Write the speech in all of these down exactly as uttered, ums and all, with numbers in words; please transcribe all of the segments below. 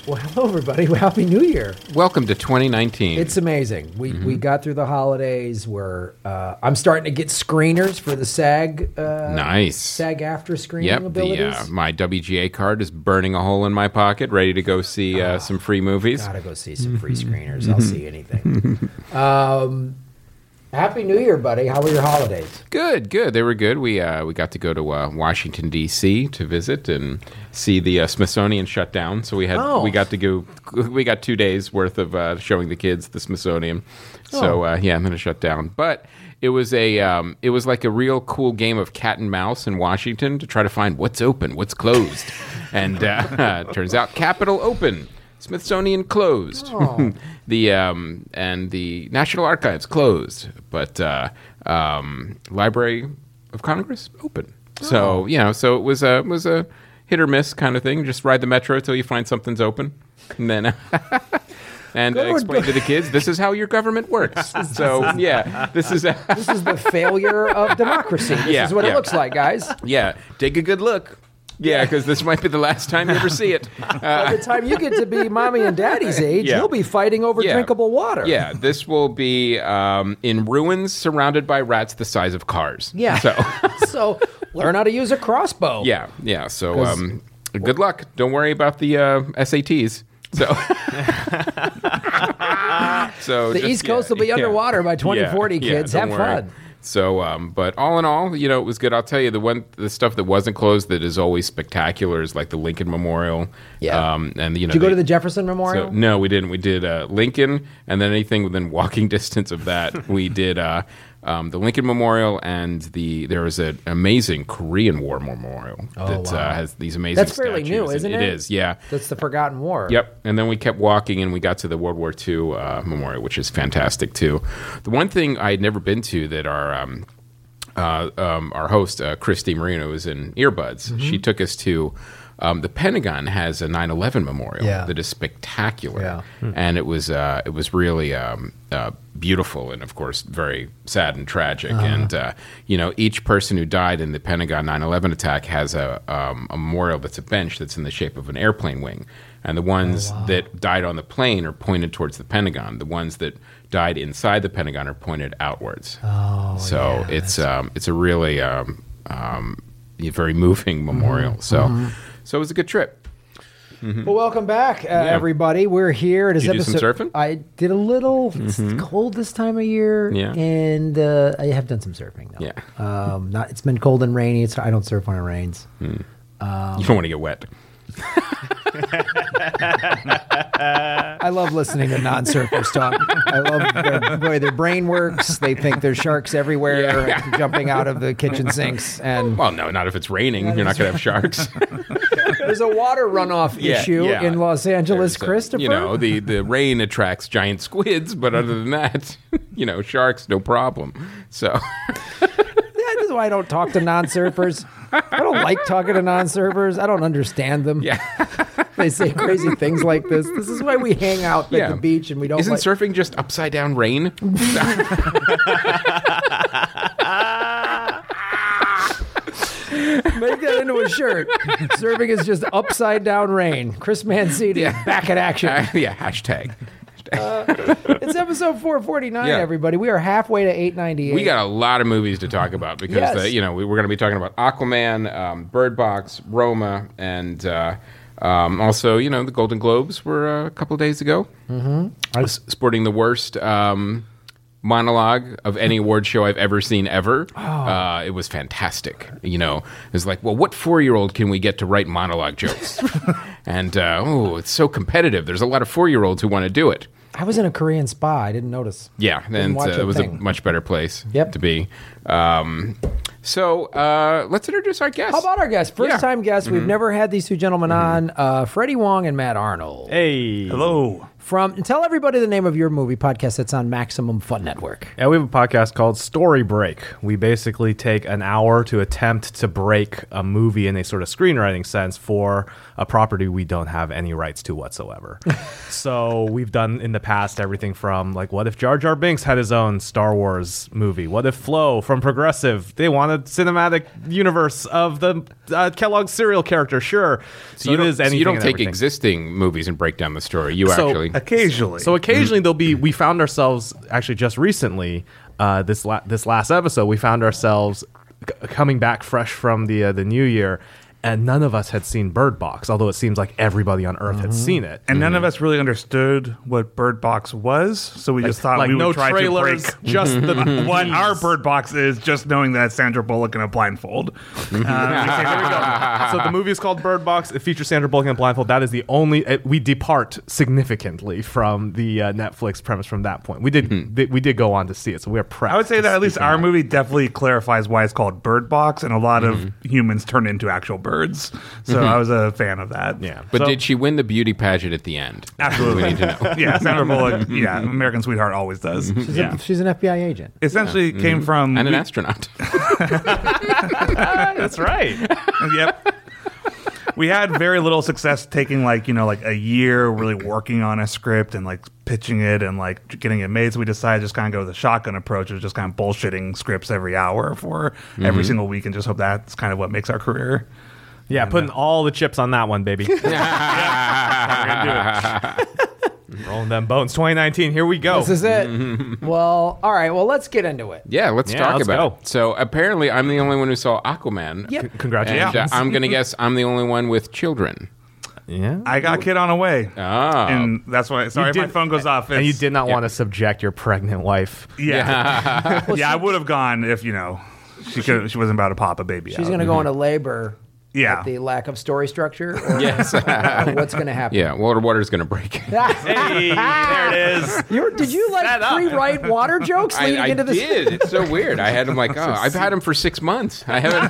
Well, hello, everybody. Happy New Year. Welcome to twenty nineteen. It's amazing. We mm-hmm. we got through the holidays. We're uh, I'm starting to get screeners for the SAG. Uh, nice. SAG after screening yep, abilities. The, uh, my W G A card is burning a hole in my pocket, ready to go see uh, oh, some free movies. Gotta go see some free screeners. I'll see anything. Um, Happy New Year, buddy. How were your holidays? Good, good. They were good. We uh, we got to go to uh, Washington D C to visit and see the uh, Smithsonian shut down. So we had oh. we got to go. We got two days worth of uh, showing the kids the Smithsonian. Oh. So uh, yeah, I'm going to shut down. But it was a um, it was like a real cool game of cat and mouse in Washington to try to find what's open, what's closed, and uh, turns out Capitol open. Smithsonian closed. Oh. the um, and the National Archives closed, but uh, um, Library of Congress open. Oh. So you know, so it was a it was a hit or miss kind of thing. Just ride the metro till you find something's open, and then and uh, explain to the kids this is how your government works. So yeah, this is a this is the failure of democracy. This yeah, is what yeah. it looks like, guys. Yeah, take a good look. Yeah, because this might be the last time you ever see it. Uh, By the time you get to be mommy and daddy's age, yeah. you'll be fighting over yeah. drinkable water. Yeah, this will be um, in ruins surrounded by rats the size of cars. Yeah. So, so learn how to use a crossbow. Yeah, yeah. So um, good luck. Don't worry about the uh, S A Ts. So, so the just, East Coast yeah, will be yeah. underwater by twenty forty, yeah, kids. Yeah, Have worry. fun. So, um, but all in all, you know, it was good. I'll tell you, the one, the stuff that wasn't closed that is always spectacular is like the Lincoln Memorial. Yeah. Um, and you know, did you go they, to the Jefferson Memorial? So, no, we didn't. We did uh, Lincoln, and then anything within walking distance of that, we did uh, um, the Lincoln Memorial, and the there was an amazing Korean War memorial oh, that wow. uh, has these amazing. That's fairly statues. new, isn't it? It is, yeah. That's the Forgotten War. Yep. And then we kept walking, and we got to the World War Two uh, memorial, which is fantastic too. The one thing I had never been to that our um, Uh, um, our host, uh, Christy Marino, was in Earbuds. Mm-hmm. She took us to um, the Pentagon has a nine eleven memorial yeah. that is spectacular, yeah. hmm. and it was uh, it was really um, uh, beautiful and, of course, very sad and tragic. Uh-huh. And uh, you know, each person who died in the Pentagon nine eleven attack has a, um, a memorial that's a bench that's in the shape of an airplane wing. And the ones oh, wow. that died on the plane are pointed towards the Pentagon. The ones that died inside the Pentagon are pointed outwards. Oh, so yeah, it's um, it's a really um, um, a very moving memorial. Mm-hmm. So mm-hmm. so it was a good trip. Mm-hmm. Well, welcome back, uh, yeah. everybody. We're here. It is did you episode. do some surfing? I did a little. Mm-hmm. It's cold this time of year, yeah. and uh, I have done some surfing. Though. Yeah, um, not. It's been cold and rainy. It's, I don't surf when it rains. Mm. Um, you don't want to get wet. I love listening to non-surfers talk. I love their, the way their brain works. They think there's sharks everywhere, yeah. jumping out of the kitchen sinks. And well, no, not if it's raining. You're not going to have sharks. There's a water runoff yeah, issue yeah. in Los Angeles, There's Christopher. A, you know, the, the rain attracts giant squids, but other than that, you know, sharks, no problem. So... This is why I don't talk to non-surfers. I don't like talking to non-surfers. I don't understand them. Yeah. They say crazy things like this. This is why we hang out yeah. at the beach and we don't Isn't like... surfing just upside down rain? Make that into a shirt. Surfing is just upside down rain. Chris Mancini, yeah. back in action. Uh, yeah, hashtag. Uh, it's episode four forty-nine, yeah. everybody. We are halfway to eight ninety-eight. We got a lot of movies to talk about because, yes. the, you know, we, we're going to be talking about Aquaman, um, Bird Box, Roma, and uh, um, also, you know, the Golden Globes were uh, a couple of days ago. Mm-hmm. I was sporting the worst um, monologue of any award show I've ever seen ever. Oh. Uh, it was fantastic. You know, it's like, well, what four-year-old can we get to write monologue jokes? And, uh, oh, it's so competitive. There's a lot of four-year-olds who want to do it. I was in a Korean spa. I didn't notice. Yeah, and uh, it was thing. a much better place yep. to be. Um, so uh, let's introduce our guests. How about our guests? First yeah. time guests. Mm-hmm. We've never had these two gentlemen mm-hmm. on. Uh, Freddie Wong and Matt Arnold. Hey. Hello. From tell everybody the name of your movie podcast that's on Maximum Fun Network. Yeah, we have a podcast called Story Break. We basically take an hour to attempt to break a movie in a sort of screenwriting sense for a property we don't have any rights to whatsoever. So we've done in the past everything from like, what if Jar Jar Binks had his own Star Wars movie? What if Flo from Progressive, they wanted the cinematic universe of the uh, Kellogg's cereal character. Sure. So, so you, don't, so you don't take existing movies and break down the story. You so, actually occasionally. So occasionally mm-hmm. there'll be. We found ourselves actually just recently. Uh, this la- this last episode, we found ourselves c- coming back fresh from the uh, the new year. And none of us had seen Bird Box, although it seems like everybody on Earth mm-hmm. had seen it. And mm-hmm. none of us really understood what Bird Box was, so we like, just thought like we would no try trailers, to break just the what our Bird Box is, just knowing that Sandra Bullock in a blindfold. uh, we say, here we go. So the movie is called Bird Box. It features Sandra Bullock in a blindfold. That is the only it, we depart significantly from the uh, Netflix premise from that point. We did mm-hmm. th- we did go on to see it, so we are prepped. I would say that at least our movie definitely clarifies why it's called Bird Box, and a lot mm-hmm. of humans turn into actual birds. So I was a fan of that. Yeah. But so, did she win the beauty pageant at the end? Absolutely. We need to know. Yeah, Sandra Bullock, yeah, American Sweetheart always does. She's, yeah. a, she's an F B I agent. Essentially yeah. came mm-hmm. from... And an we, astronaut. That's right. Yep. We had very little success taking like, you know, like a year really working on a script and like pitching it and like getting it made. So we decided to just kind of go with the shotgun approach of just kind of bullshitting scripts every hour for mm-hmm. every single week and just hope that's kind of what makes our career. Yeah, and putting uh, all the chips on that one, baby. yeah. Rolling them bones. twenty nineteen, here we go. This is it. Well, all right. Well, let's get into it. Yeah, let's yeah, talk let's about go. it. So apparently I'm the only one who saw Aquaman. Yep. C- congratulations. And uh, I'm going to guess I'm the only one with children. Yeah, I got a kid on the way. Oh. And that's why, sorry if my phone goes off. And you did not yeah. want to subject your pregnant wife. Yeah. Yeah, well, yeah I would have gone if, you know, she could. She wasn't about to pop a baby She's out. She's going to go into labor. Yeah. At the lack of story structure? Or yes. What's going to happen? Yeah, water water's going to break. Hey, there it is. You're, did you like pre-write water jokes leading I, I into this? I did. It's so weird. I had them like, oh, I've had them for six months. I haven't.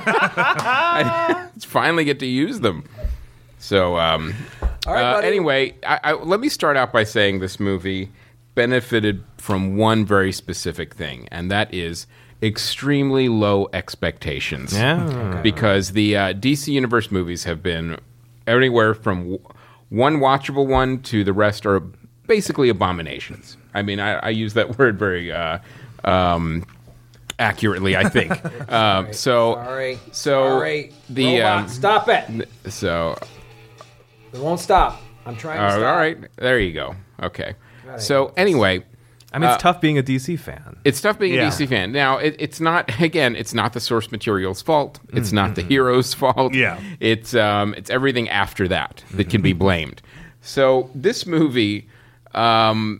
I finally get to use them. So, um, All right, uh, buddy. anyway, I, I, let me start out by saying this movie benefited from one very specific thing, and that is extremely low expectations. Yeah. Okay. Because the uh, D C Universe movies have been anywhere from w- one watchable one to the rest are basically abominations. I mean, I, I use that word very uh, um, accurately, I think. um, so, Sorry. So Sorry. the um, stop it. So it won't stop. I'm trying to uh, stop. All right, there you go. Okay. So anyway. I mean, it's uh, tough being a D C fan. It's tough being yeah. a D C fan. Now, it, it's not, again, it's not the source material's fault. It's mm-hmm. not the hero's fault. Yeah. It's, um, it's everything after that that can be blamed. So this movie, um,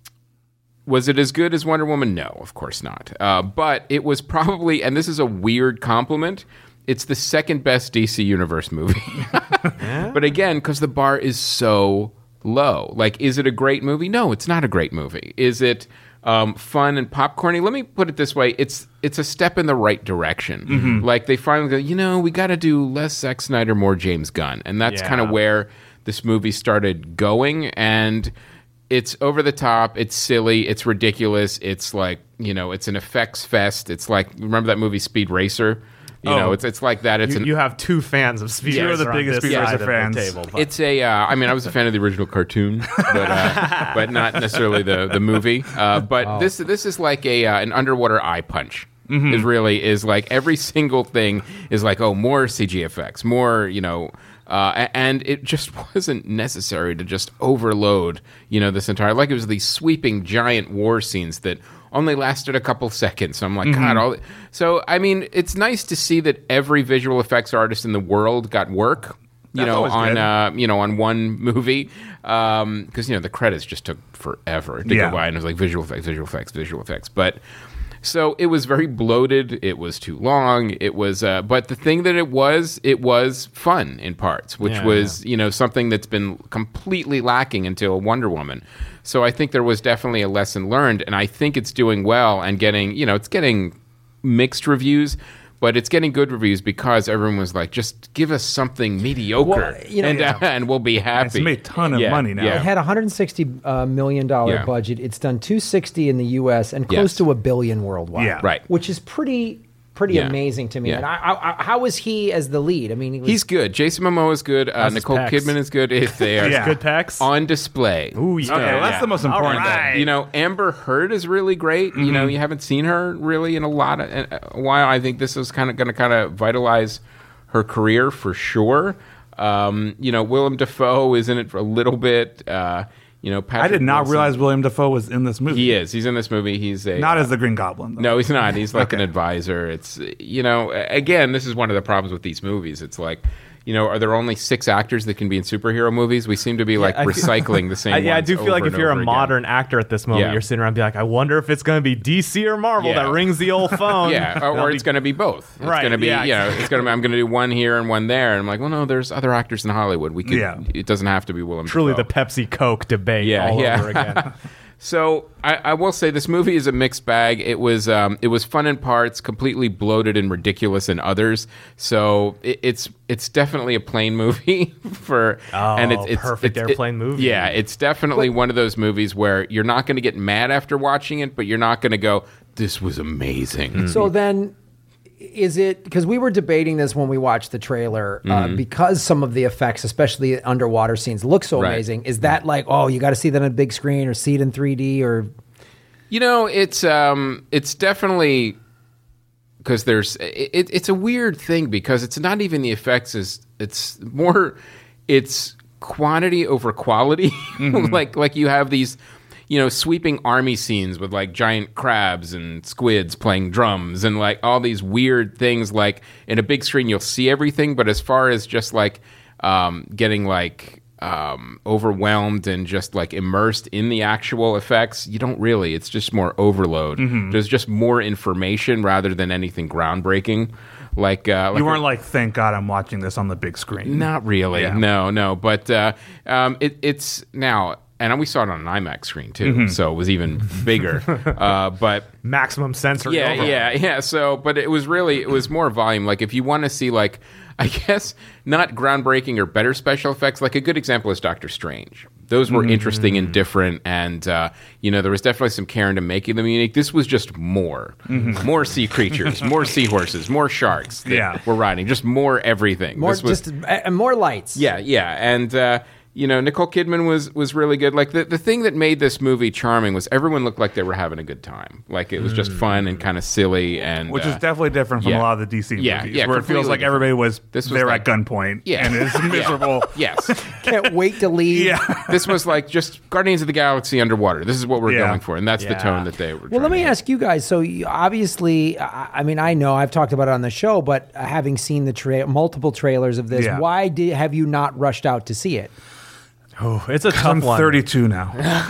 was it as good as Wonder Woman? No, of course not. Uh, but it was probably, and this is a weird compliment, it's the second best D C Universe movie. yeah. But again, because the bar is so low. Like, is it a great movie? No, it's not a great movie. Is it um, fun and popcorny? Let me put it this way. It's it's a step in the right direction. Mm-hmm. Like, they finally go, you know, we got to do less Zack Snyder, more James Gunn. And that's yeah. kind of where this movie started going. And it's over the top. It's silly. It's ridiculous. It's like, you know, it's an effects fest. It's like, remember that movie Speed Racer? You oh, know, it's it's like that. It's you, an, you have two fans of Speed You're Racer the biggest Speed Racer fans. Table, it's a. Uh, I mean, I was a fan of the original cartoon, but uh, but not necessarily the the movie. Uh, but oh. this this is like a uh, an underwater eye punch. Mm-hmm. Is really is like every single thing is like, oh, more C G effects, more, you know. Uh, and it just wasn't necessary to just overload, you know, this entire, like it was these sweeping giant war scenes that only lasted a couple seconds. So I'm like, mm-hmm. God, all. So, I mean, it's nice to see that every visual effects artist in the world got work, you That's know, on, uh, you know, on one movie. Um, cause you know, the credits just took forever to yeah. go by, and it was like visual effects, visual effects, visual effects. But, so it was very bloated. It was too long. It was, uh, but the thing that it was, it was fun in parts, which yeah, was, yeah. you know, something that's been completely lacking until Wonder Woman. So I think there was definitely a lesson learned, and I think it's doing well and getting, you know, it's getting mixed reviews, but it's getting good reviews because everyone was like, just give us something mediocre, well, you know, and, yeah. uh, and we'll be happy. It's made a ton of yeah, money now. yeah. It had a one hundred sixty uh, million dollars Yeah. budget. It's done two hundred sixty in the U S and close Yes. to a billion worldwide. Yeah. Right. Which is pretty pretty Yeah. amazing to me. Yeah. And I, I, I, how was he as the lead? I mean, he was, He's good. Jason Momoa is good. Uh, How's his Nicole pecs? Kidman is good. If they are Yeah. Good pecs. on display. Ooh, yeah. Okay, well, that's the most important All right. thing. You know, Amber Heard is really great. You know, you haven't seen her really in a lot of in a while. I think this is kind of going to kind of vitalize her career for sure. Um, you know, Willem Dafoe is in it for a little bit. Uh, you know, Patrick I did not Wilson. realize William Dafoe was in this movie. He is. He's in this movie. He's a Not uh, as the Green Goblin, though. No, he's not. He's like an Okay. advisor. It's, you know, again, this is one of the problems with these movies. It's like, you know, are there only six actors that can be in superhero movies? We seem to be like I feel- recycling the same I, yeah, I ones do feel over like if and you're a over again. modern actor at this moment, Yeah. you're sitting around and be like, I wonder if it's going to be D C or Marvel Yeah. that rings the old phone. Yeah, or, And I'll or be- it's going to be both. It's Right, going to be, yeah. you know, it's going to be, I'm going to do one here and one there. And I'm like, well, no, there's other actors in Hollywood. We could, Yeah. it doesn't have to be Willem truly Dafoe. the Pepsi Coke debate Yeah, all yeah. over again. So I, I will say this movie is a mixed bag. It was um, it was fun in parts, completely bloated and ridiculous in others. So it, it's it's definitely a plane movie for Oh, and it's, it's perfect it's- airplane movie. Yeah, it's definitely one of those movies where you're not going to get mad after watching it, but you're not going to go, "This was amazing." So then, is it because we were debating this when we watched the trailer uh, Mm-hmm. because some of the effects, especially underwater scenes, look so Right. amazing? Is that like, oh, you got to see that on a big screen or see it in three D or? You know, it's um, it's definitely because there's it, it's a weird thing because it's not even the effects is it's more it's quantity over quality. like like you have these you know sweeping army scenes with like giant crabs and squids playing drums and like all these weird things. Like in a big screen, you'll see everything, but as far as just like um, getting like um, overwhelmed and just like immersed in the actual effects, you don't really. It's just more overload. There's just more information rather than anything groundbreaking. Like, uh, like You weren't like, thank God I'm watching this on the big screen. not really. Yeah. No, no. But uh, um, it, it's now, and we saw it on an IMAX screen too, so it was even bigger. uh, but Maximum sensory yeah, overload. yeah, yeah. So, but it was really, it was more volume. Like, if you want to see, like, I guess not groundbreaking or better special effects. Like a good example is Doctor Strange. Those were interesting and different, and uh, you know there was definitely some care into making them unique. This was just more, more sea creatures, more seahorses, more sharks. That Yeah. were riding, just more everything. More This was, just uh, more lights. yeah, yeah, and uh, you know Nicole Kidman was was really good. Like the the thing that made this movie charming was everyone looked like they were having a good time. Like it was just fun and kind of silly, and Which uh, is definitely different from yeah. a lot of the D C Yeah, movies, yeah, where it feels completely like everybody was, This was there like- at gunpoint Yeah. and it's miserable. yes. Can't wait to leave. Yeah. This was like just Guardians of the Galaxy underwater. This is what we're Yeah. going for, and that's the Yeah. tone that they were. Well, let me trying to ask you guys. So you, obviously, I, I mean, I know I've talked about it on the show, but having seen the tra- multiple trailers of this, Yeah. why did have you not rushed out to see it? Oh, it's a tough I'm one. thirty-two now.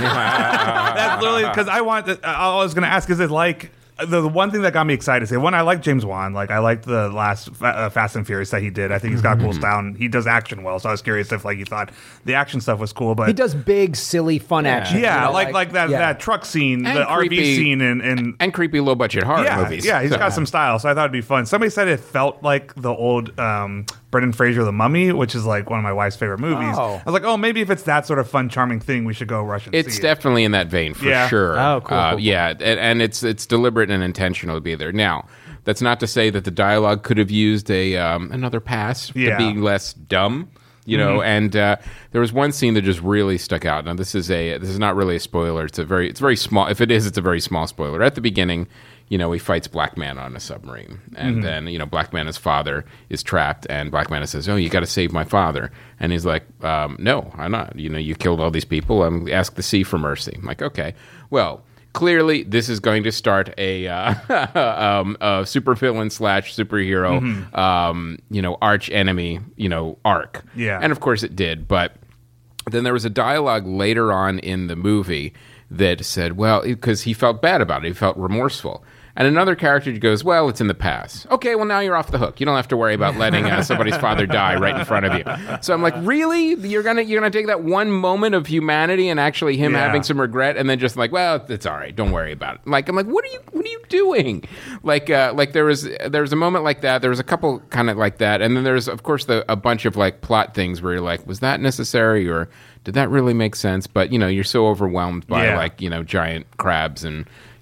That's literally because I want. To, I was going to ask: is it like the, the one thing that got me excited? Say, one, I like James Wan. Like I liked the last Fa- uh, Fast and Furious that he did. I think he's got cool style. And he does action well. So I was curious if like you thought the action stuff was cool. But He does big, silly, fun action. yeah, you know, like like that yeah. that truck scene, And the R V creepy- scene, and and and creepy low budget horror yeah, movies. yeah, he's So- got some style. So I thought it'd be fun. Somebody said it felt like the old um, Brendan Fraser, The Mummy, which is like one of my wife's favorite movies. Oh. I was like, oh, maybe if it's that sort of fun, charming thing, we should go rush and It's see it. definitely in that vein for Yeah. sure. Oh, cool, Uh, cool, cool. Yeah, and, and it's it's deliberate and intentional to be there. Now, that's not to say that the dialogue could have used a um, another pass Yeah. to be less dumb. You know, Mm-hmm. and uh, there was one scene that just really stuck out. Now, this is a this is not really a spoiler. It's a very it's very small. If it is, it's a very small spoiler. At the beginning, you know, he fights Black Man on a submarine, and Mm-hmm. then you know, Black Mana's father is trapped, and Black Mana says, "Oh, you got to save my father," and he's like, um, "No, I'm not. You know, you killed all these people. I'm ask the sea for mercy." I'm like, okay, well. Clearly, this is going to start a, uh, um, a supervillain slash superhero, Mm-hmm. um, you know, arch enemy, you know, arc. Yeah. And of course it did. But then there was a dialogue later on in the movie that said, well, because he felt bad about it, he felt remorseful. And another character goes, well, it's in the past. Okay, well, now you're off the hook. You don't have to worry about letting uh, somebody's father die right in front of you. So I'm like, really? You're gonna you're gonna take that one moment of humanity and actually him Yeah. having some regret, and then just like, well, it's all right. Don't worry about it. Like I'm like, what are you what are you doing? Like uh, like there was there was a moment like that. There was a couple kind of like that, and then there's of course the, a bunch of like plot things where you're like, was that necessary or did that really make sense? But you know, you're so overwhelmed by Yeah. like you know giant crabs and.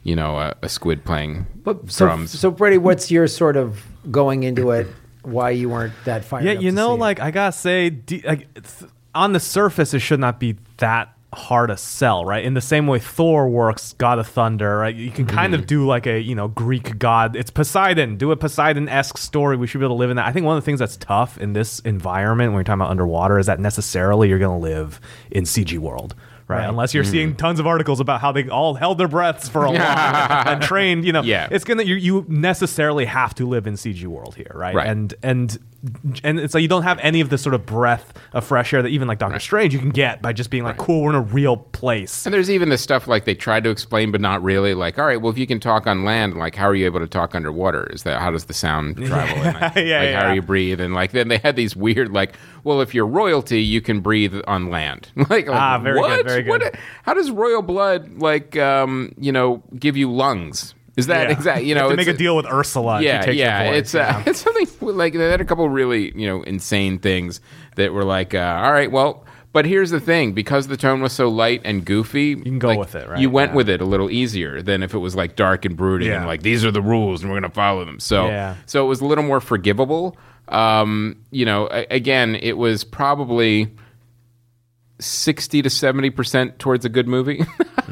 you know, a, a squid playing but, so, drums. So, Brady, what's your sort of going into it? Why you weren't that fired Yeah, up you to know, see like it? I gotta say, d- like, it's- on the surface, it should not be that hard to sell, right? In the same way Thor works, God of Thunder, right? You can kind Mm-hmm. of do like a, you know, Greek god. It's Poseidon. Do a Poseidon-esque story. We should be able to live in that. I think one of the things that's tough in this environment when you're talking about underwater is that necessarily you're going to live in C G world. Right? Right. Unless you're seeing tons of articles about how they all held their breaths for a while and trained, you know, Yeah. it's gonna you, you necessarily have to live in C G world here, right? Right. And and and it's like you don't have any of the sort of breath of fresh air that even like Doctor Strange you can get by just being like, cool, we're in a real place. And there's even the stuff like they tried to explain, but not really. Like, all right, well, if you can talk on land, like, how are you able to talk underwater? Is that how does the sound travel? And, like, Yeah, like, yeah. how do you breathe? And like, then they had these weird, like, well, if you're royalty, you can breathe on land. like, like, Ah, very good, what? very good. What? How does royal blood, like, um, you know, give you lungs? Is that Yeah. exactly? You know, have to make it's- a deal with Ursula. if you Yeah, take your yeah. voice, It's uh, it's something like they had a couple really you know insane things that were like, uh, all right, well, but here's the thing: because the tone was so light and goofy, you can go with it, right? You went Yeah. with it a little easier than if it was like dark and brooding Yeah. and like these are the rules and we're going to follow them. So, Yeah. so it was a little more forgivable. Um, you know, a- again, it was probably sixty to seventy percent towards a good movie.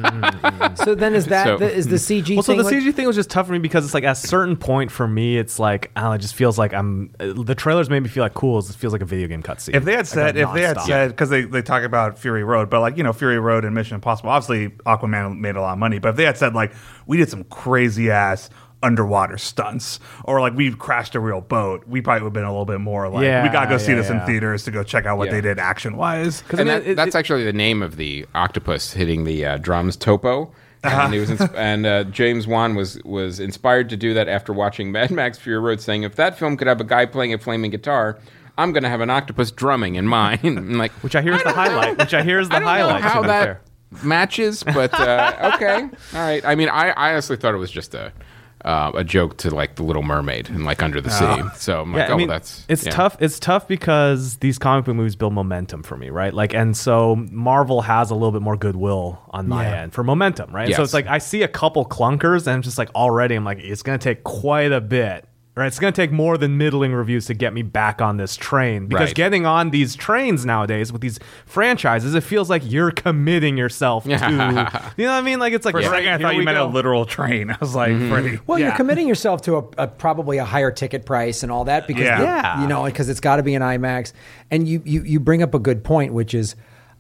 So then is that So- the, is the C G Well, so thing? the like- C G thing was just tough for me because it's like at a certain point for me, it's like I don't know, it just feels like I'm. uh, The trailers made me feel like cool. It feels like a video game cutscene. If they had Like, said, like if they had nonstop. said, because they, they talk about Fury Road, but like, you know, Fury Road and Mission Impossible, obviously Aquaman made a lot of money, but if they had said, like, we did some crazy ass underwater stunts, or like we crashed a real boat, we probably would have been a little bit more like, Yeah, we got to go see yeah, this in yeah. theaters to go check out what Yeah. they did action wise. Because I And mean, that, it- that's it- actually the name of the octopus hitting the uh, drums, Topo. And, he was ins- and uh, James Wan was was inspired to do that after watching Mad Max Fury Road, saying, if that film could have a guy playing a flaming guitar, I'm going to have an octopus drumming in mine. I'm like, which I hear is the highlight. Which I hear is the I don't highlight. know how to be that fair. matches, but uh, okay, all right. I mean, I, I honestly thought it was just a uh, a joke to like the Little Mermaid and like Under the Sea. So I'm like, Yeah, oh, I mean, well, that's it's yeah. tough. It's tough because these comic book movies build momentum for me, right? Like, and so Marvel has a little bit more goodwill on my Yeah. end for momentum, right? So Yes. it's like I see a couple clunkers, and I'm just like already, I'm like, it's going to take quite a bit. Right, it's going to take more than middling reviews to get me back on this train because Right. getting on these trains nowadays with these franchises, it feels like you're committing yourself to, you know what I mean? Like it's like For a right, second, I here thought we you meant go. a literal train. I was like, pretty. Well, Yeah. you're committing yourself to a, a probably a higher ticket price and all that because Yeah. the- Yeah. you know because it's got to be an IMAX. And you, you you bring up a good point, which is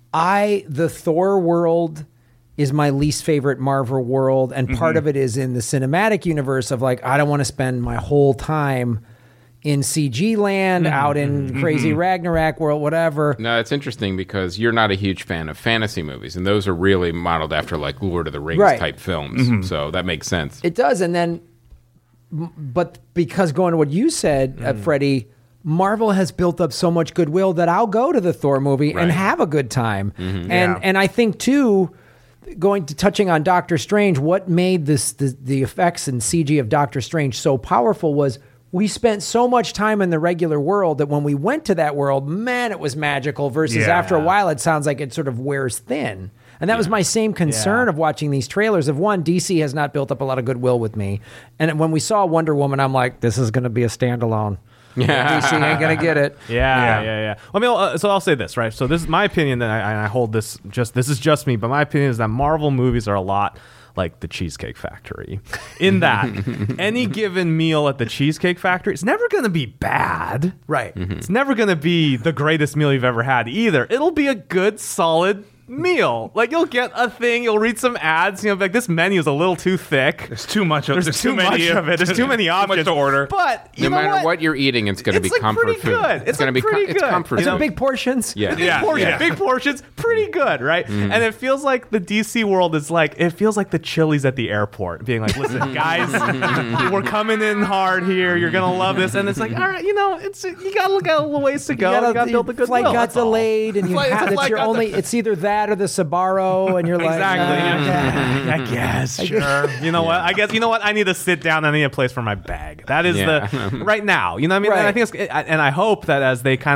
I the Thor world is my least favorite Marvel world, and part of it is in the cinematic universe of like I don't want to spend my whole time in C G land, out in crazy Ragnarok world, whatever. No, it's interesting because you're not a huge fan of fantasy movies, and those are really modeled after like Lord of the Rings Right. type films. So that makes sense. It does, and then, m- but because going to what you said, uh, Freddie, Marvel has built up so much goodwill that I'll go to the Thor movie and Right. have a good time. And Yeah. and I think too, going to touching on Doctor Strange, what made this the, the effects and C G of Doctor Strange so powerful was we spent so much time in the regular world that when we went to that world, man, it was magical. Versus Yeah. after a while, it sounds like it sort of wears thin. And that was my same concern Yeah. of watching these trailers. Of one, D C has not built up a lot of goodwill with me. And when we saw Wonder Woman, I'm like, this is going to be a standalone. Yeah. D C ain't going to get it. Yeah, Yeah. yeah, yeah. I mean, uh, so I'll say this, right? So this is my opinion, that I, I hold this just this is just me, but my opinion is that Marvel movies are a lot like the Cheesecake Factory, in that any given meal at the Cheesecake Factory, it's never going to be bad, Right. It's never going to be the greatest meal you've ever had either. It'll be a good, solid meal. Like you'll get a thing, you'll read some ads, you know, like this menu is a little too thick. There's too much of There's, too, much many of it. There's too many options much to order. But you No know matter what? what? you're eating, it's going to be It's, like, comfort pretty food. good. It's, going to like, be com- pretty it's good. comfort You know, food. Big portions. Yeah. Big Yeah, portions, yeah. big portions, pretty good, right? Mm-hmm. And it feels like the D C world is like it feels like the Chili's at the airport, being like, "Listen, guys, we're coming in hard here. You're gonna love this." And it's like, all right, you know, it's you got look at a little ways to go. You got to build a good flight will, got that's all. delayed, and you Flight- have the it's flight your got only. It's either that or the Sbarro, and you're like, Exactly. "Ah, I guess. Sure. You know what? I guess. You know what? I need to sit down. I need a place for my bag. That is Yeah. the right now. You know what I mean? And I Right. think it's, and I hope that as they kind of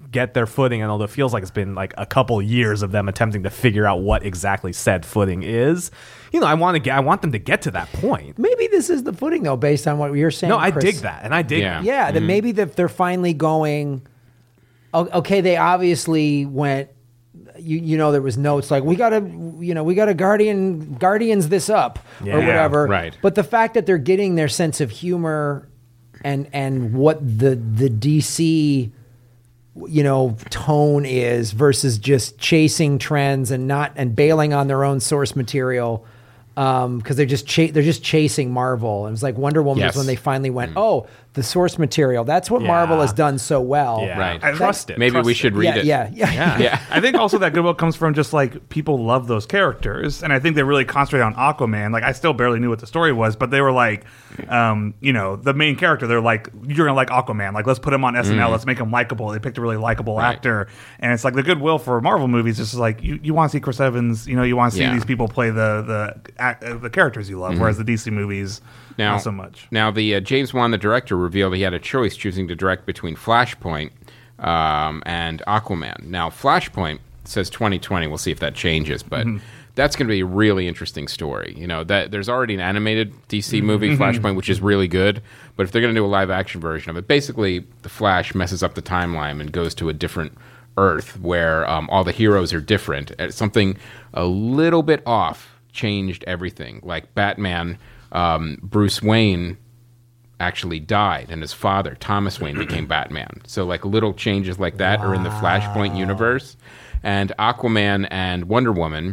get their footing, and although it feels like it's been like a couple years of them attempting to figure out what exactly said footing is, you know, I want to get, I want them to get to that point. Maybe this is the footing, though, based on what you're saying. No, I Chris. dig that, and I dig Yeah. that. Yeah, Mm-hmm. that maybe that they're finally going. Okay, they obviously went. You you know there was notes like we gotta you know we gotta guardian guardians this up Yeah. or whatever. Right. But the fact that they're getting their sense of humor and and what the the D C you know tone is versus just chasing trends and not and bailing on their own source material. Um, because they're just cha- they're just chasing Marvel. And it was like Wonder Woman Yes. was when they finally went, oh, the source material. That's what Yeah. Marvel has done so well. Yeah. Right. I trust it. Maybe Trust we it. should read yeah, it. yeah, yeah, Yeah. Yeah. I think also that goodwill comes from just like people love those characters, and I think they really concentrate on Aquaman. Like I still barely knew what the story was, but they were like, um, you know, the main character. They're like, you're gonna like Aquaman. Like let's put him on S N L. Let's make him likable. They picked a really likable Right. actor, and it's like the goodwill for Marvel movies. Is just like you, you want to see Chris Evans. You know, you want to see Yeah. these people play the the act, uh, the characters you love. Whereas the D C movies, Now, not so much. Now, the uh, James Wan, the director, revealed he had a choice choosing to direct between Flashpoint um, and Aquaman. Now, Flashpoint says twenty twenty. We'll see if that changes, but that's going to be a really interesting story. You know, that there's already an animated D C movie, Flashpoint, which is really good. But if they're going to do a live action version of it, basically, the Flash messes up the timeline and goes to a different Earth where um, all the heroes are different. Uh, Something a little bit off changed everything. Like Batman, um, Bruce Wayne actually died, and his father, Thomas Wayne, became Batman. So, like, little changes like that are in the Flashpoint universe. And Aquaman and Wonder Woman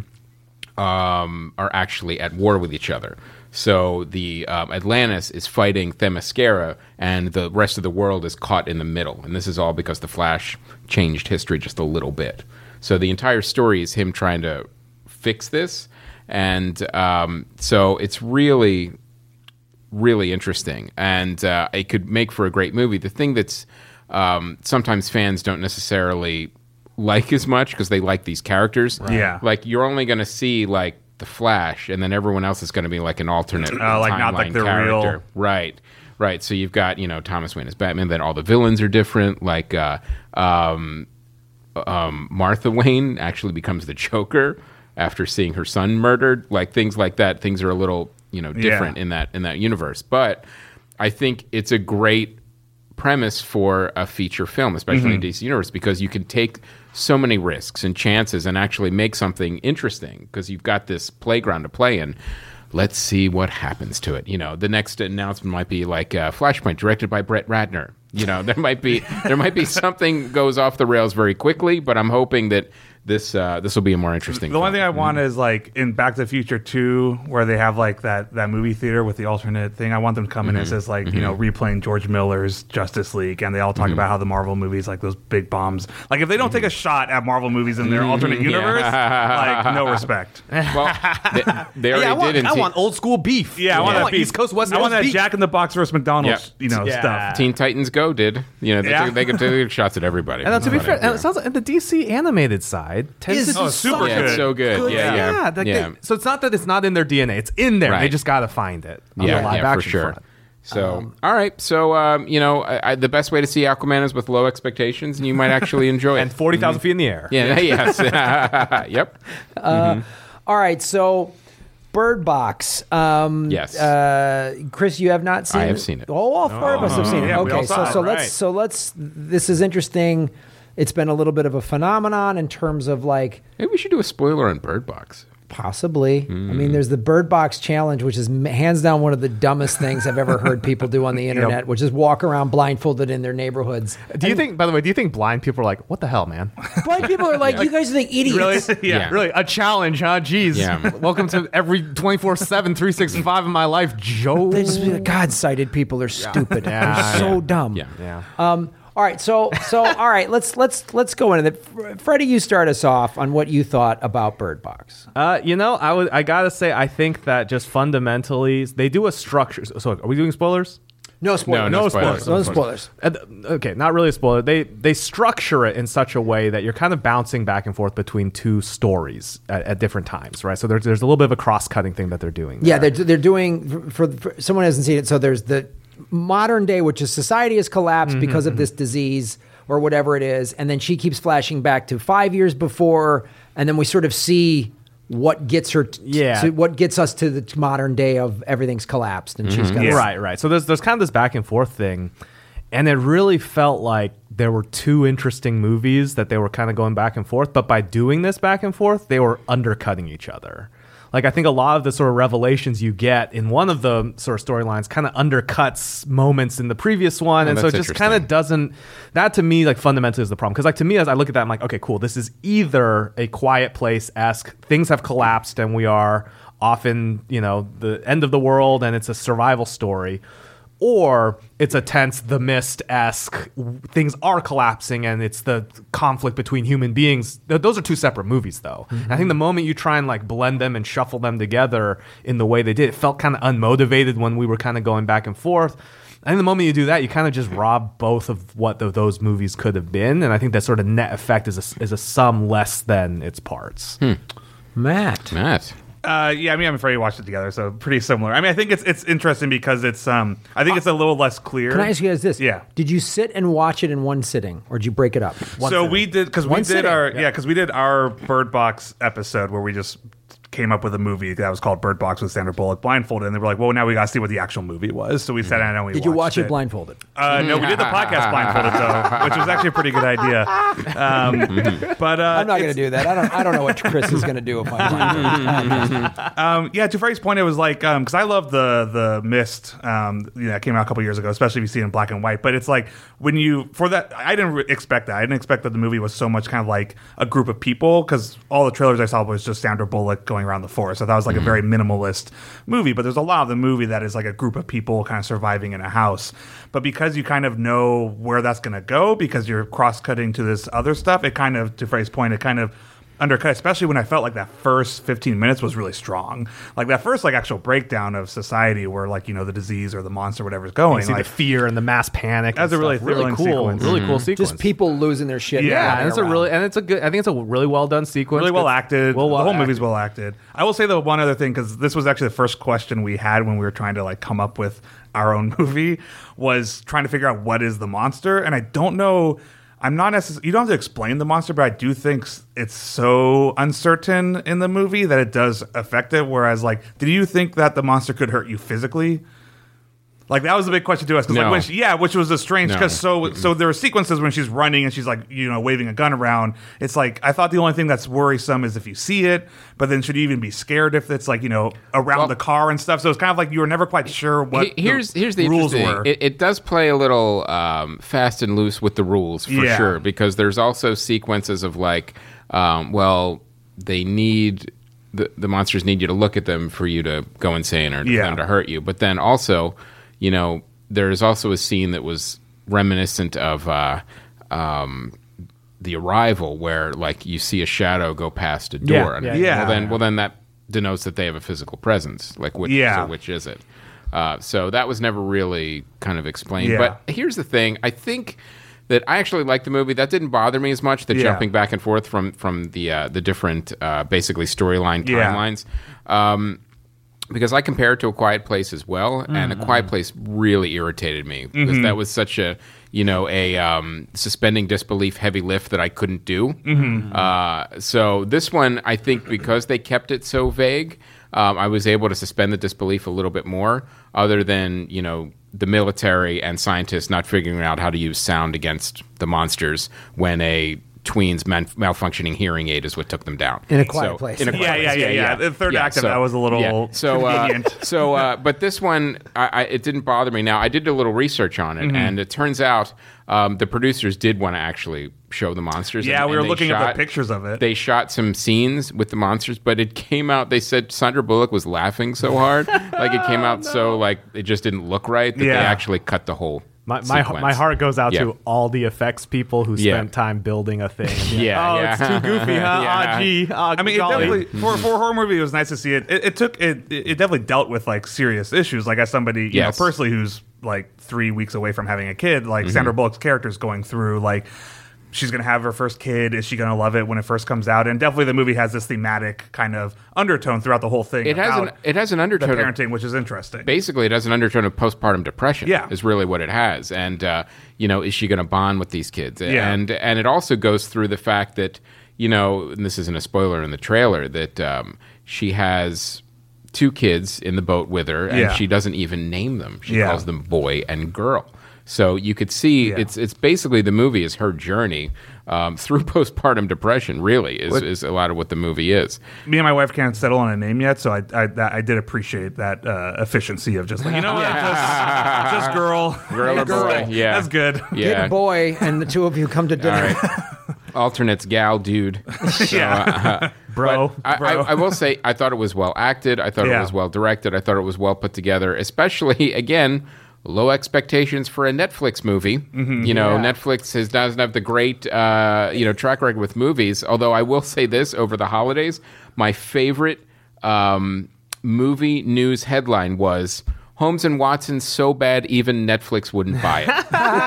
um, are actually at war with each other. So the um, Atlantis is fighting Themyscira, and the rest of the world is caught in the middle. And this is all because the Flash changed history just a little bit. So the entire story is him trying to fix this. And um, so it's really, really interesting. And uh, it could make for a great movie. The thing that's um, sometimes fans don't necessarily like as much because they like these characters. Right. Yeah. Like, you're only going to see, like, the Flash, and then everyone else is going to be like an alternate Uh, like, not like timeline the character. real- Right, right. So you've got, you know, Thomas Wayne as Batman, then all the villains are different. Like, uh, um, um, Martha Wayne actually becomes the Joker after seeing her son murdered. Like, things like that. Things are a little, you know, different Yeah. in that in that universe. But I think it's a great premise for a feature film, especially in D C Universe, because you can take so many risks and chances and actually make something interesting because you've got this playground to play in. Let's see what happens to it. You know, the next announcement might be like uh, Flashpoint, directed by Brett Ratner. You know, there might be there might be something goes off the rails very quickly, but I'm hoping that this uh, this will be a more interesting. The one film. thing I want is like in Back to the Future two, where they have like that, that movie theater with the alternate thing. I want them to come in and says like you know replaying George Miller's Justice League, and they all talk about how the Marvel movies like those big bombs. Like if they don't take a shot at Marvel movies in their alternate universe, like no respect. Well, they, they already Yeah, I want, did in I Teen- want old school beef. Yeah, I want I that want beef. East Coast, West I want Coast that beef. Jack in the Box versus McDonald's, Yeah. you know, Yeah. stuff. Teen Titans Go did. You know, they, Yeah. took, they could take shots at everybody. And uh, to be That's fair, what I and do. it sounds like and the D C animated side tends Is to do oh, super yeah, it's good. so good. Good. Yeah, yeah, Yeah, like yeah. they- so it's not that it's not in their D N A; it's in there. They Right. just got to find it. On yeah, the live yeah, for action sure. front. So, all right. So, um, you know, I, I, the best way to see Aquaman is with low expectations, and you might actually enjoy it. And forty thousand feet in the air. yeah, yes, yep. All right, so Bird Box. Um, Yes. Uh, Chris, you have not seen I it? have seen it. Oh, all four of us have seen it. Yeah, we okay, all so saw it, so right. let's so let's. This is interesting. It's been a little bit of a phenomenon in terms of like Maybe we should do a spoiler on Bird Box. possibly. I mean, there's the Bird Box challenge, which is m- hands down one of the dumbest things I've ever heard people do on the internet, which is walk around blindfolded in their neighborhoods. Do you think? By the way, do you think blind people are like, "What the hell, man"? Blind people are like, you guys are the idiots. Really? Yeah. Really? A challenge, huh? Jeez. Yeah. Welcome to every twenty-four seven, three sixty-five of my life, Joe. They just be like, God, sighted people are stupid. Yeah, They're so yeah. dumb. Yeah. Yeah. Um, all right, so so all right, let's let's let's go into it. Fr- Freddie, you start us off on what you thought about Bird Box. Uh, you know, I would. I gotta say, I think that just fundamentally, they do a structure. So, are we doing spoilers? No spoilers. No, no spoilers. No spoilers. Uh, okay, not really a spoiler. They they structure it in such a way that you're kind of bouncing back and forth between two stories at, at different times, right? So there's there's a little bit of a cross cutting thing that they're doing. Yeah, there. they're they're doing for, for someone who hasn't seen it. So there's the modern day, which is society has collapsed because of this disease, or whatever it is, and then she keeps flashing back to five years before, and then we sort of see what gets her t- Yeah. to what gets us to the modern day of everything's collapsed and she's got Yeah. Right, right. So there's there's kind of this back and forth thing, and it really felt like there were two interesting movies that they were kind of going back and forth. But by doing this back and forth, they were undercutting each other. Like, I think a lot of the sort of revelations you get in one of the sort of storylines kind of undercuts moments in the previous one. Oh, and so it that's just kind of doesn't, that to me, like, fundamentally is the problem. Because, like, to me, as I look at that, I'm like, okay, cool. This is either a Quiet Place-esque, things have collapsed and we are off in, you know, the end of the world and it's a survival story. Or it's a tense, The Mist-esque, things are collapsing and it's the conflict between human beings. Th- Those are two separate movies, though. Mm-hmm. I think the moment you try and like blend them and shuffle them together in the way they did, it felt kind of unmotivated when we were kind of going back and forth. I think the moment you do that, you kind of just rob both of what the, those movies could have been. And I think that sort of net effect is a, is a sum less than its parts. Hmm. Matt. Matt. Uh, yeah, I mean, I'm afraid we watched it together, so pretty similar. I mean, I think it's it's interesting because it's um, I think it's a little less clear. Can I ask you guys this? Yeah. Did you sit and watch it in one sitting, or did you break it up? One so sitting. we did because we One did sitting. our yeah because we did our Bird Box episode where we just came up with a movie that was called Bird Box with Sandra Bullock blindfolded, and they were like, well, now we got to see what the actual movie was. So we sat down and we Did you watch watched it blindfolded? Uh, no, we did the podcast blindfolded though, which was actually a pretty good idea. Um, but uh, I'm not going to it's- do that. I don't. I don't know what Chris is going to do if I'm blindfolded. Um, yeah, to Freddie's point, it was like because I love the the Mist. Um, you know, it came out a couple years ago, especially if you see it in black and white. But it's like when you for that, I didn't re- expect that. I didn't expect that the movie was so much kind of like a group of people because all the trailers I saw was just Sandra Bullock going around the forest. So that was like mm-hmm. a very minimalist movie. But there's a lot of the movie that is like a group of people kind of surviving in a house. But because you kind of know where that's going to go, because you're cross cutting to this other stuff, it kind of, to Freddie's point, it kind of undercut, especially when I felt like that first fifteen minutes was really strong. Like that first like actual breakdown of society where like, you know, the disease or the monster, whatever's going. You see like, the fear and the mass panic. That's and a really stuff. really thrilling cool, sequence. really Mm-hmm. cool sequence. Just people losing their shit. Yeah, Yeah, running and it's a around. really and it's a good. I think it's a really well done sequence. really well Good- acted. Well, well the whole acted. movie's well acted. I will say though one other thing, because this was actually the first question we had when we were trying to like come up with our own movie, was trying to figure out what is the monster. And I don't know. I'm not necessarily. You don't have to explain the monster, but I do think s- it's so uncertain in the movie that it does affect it. Whereas, like, did you think that the monster could hurt you physically? Like that was the big question to us, because No. like when she, yeah, which was a strange No. because so so there are sequences when she's running and she's like you know waving a gun around. It's like I thought the only thing that's worrisome is if you see it, but then should you even be scared if it's like you know around Well- the car and stuff? So it's kind of like you were never quite sure what He- here's the here's the rules interesting. were. It, it does play a little um, fast and loose with the rules for Yeah. sure, because there's also sequences of like, um, well, they need the the monsters need you to look at them for you to go insane or for Yeah. them to hurt you, but then also, you know, there's also a scene that was reminiscent of uh, um, The Arrival, where like you see a shadow go past a door. Yeah, and, yeah, yeah. Well, then, well, then that denotes that they have a physical presence. Like, which, Yeah. so which is it? Uh, so that was never really kind of explained. Yeah. But here's the thing: I think that I actually liked the movie. That didn't bother me as much. The Yeah. jumping back and forth from from the uh, the different uh, basically storyline Yeah. timelines. Um, because I compare it to A Quiet Place as well, and Mm-hmm. A Quiet Place really irritated me because that was such a you know a um, suspending disbelief heavy lift that I couldn't do. Mm-hmm. Uh, so this one, I think, because they kept it so vague, um, I was able to suspend the disbelief a little bit more. Other than you know the military and scientists not figuring out how to use sound against the monsters when a tween's man- malfunctioning hearing aid is what took them down. In A Quiet Place. In a Yeah, quiet yeah, place. yeah, yeah. The third act of that was a little so uh, convenient. so uh, but this one I, I, it didn't bother me. Now I did a little research on it, Mm-hmm. and it turns out um, the producers did want to actually show the monsters. Yeah, and, we and were they looking at the shot- pictures of it. They shot some scenes with the monsters, but it came out. They said Sandra Bullock was laughing so hard, like it came out so like it just didn't look right that Yeah. they actually cut the whole. My my, sequence. my heart goes out Yeah. to all the effects people who Yeah. spent time building a thing. And being Yeah, like, oh, yeah. it's too goofy, huh? Yeah. Ah, gee, ah, I mean, it golly. definitely for, for a horror movie, it was nice to see it. It, it took it. It definitely dealt with like serious issues. Like as somebody, you Yes. know, personally who's like three weeks away from having a kid, like Mm-hmm. Sandra Bullock's character is going through like she's going to have her first kid. Is she going to love it when it first comes out? And definitely the movie has this thematic kind of undertone throughout the whole thing. It has an it has an undertone the parenting, of, which is interesting. Basically, it has an undertone of postpartum depression. Yeah, is really what it has. And uh, you know, is she going to bond with these kids? Yeah. And and it also goes through the fact that, you know, and this isn't a spoiler in the trailer, that um, she has two kids in the boat with her, and yeah. she doesn't even name them. She yeah. calls them boy and girl. So you could see yeah. it's it's basically the movie is her journey um, through postpartum depression. Really, is, what, is a lot of what the movie is. Me and my wife can't settle on a name yet, so I I, that, I did appreciate that uh, efficiency of just like, you know what, just, just girl, girl or boy, yeah, that's good. Yeah, get a boy, and the two of you come to dinner. Alternates, gal, dude. So, yeah. uh, bro. I, bro. I, I will say, I thought it was well acted. I thought yeah. it was well directed. I thought it was well put together. Especially, again, low expectations for a Netflix movie. Mm-hmm. You know, yeah. Netflix has, doesn't have the great, uh, you know, track record with movies. Although I will say this: over the holidays, my favorite um, movie news headline was Holmes and Watson so bad even Netflix wouldn't buy it.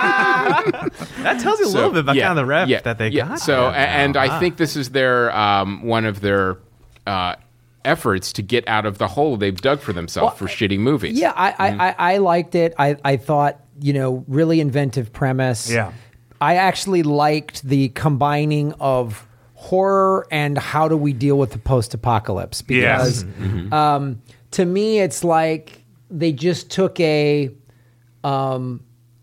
That tells you a so, little bit about yeah, kind of the rep yeah, that they yeah. got. So, there. and wow. I think this is their um, one of their uh, efforts to get out of the hole they've dug for themselves well, for shitty movies. Yeah, I, mm-hmm. I, I, I liked it. I, I thought, you know, really inventive premise. Yeah. I actually liked the combining of horror and how do we deal with the post-apocalypse. Because yes. mm-hmm. um, to me, it's like they just took a um,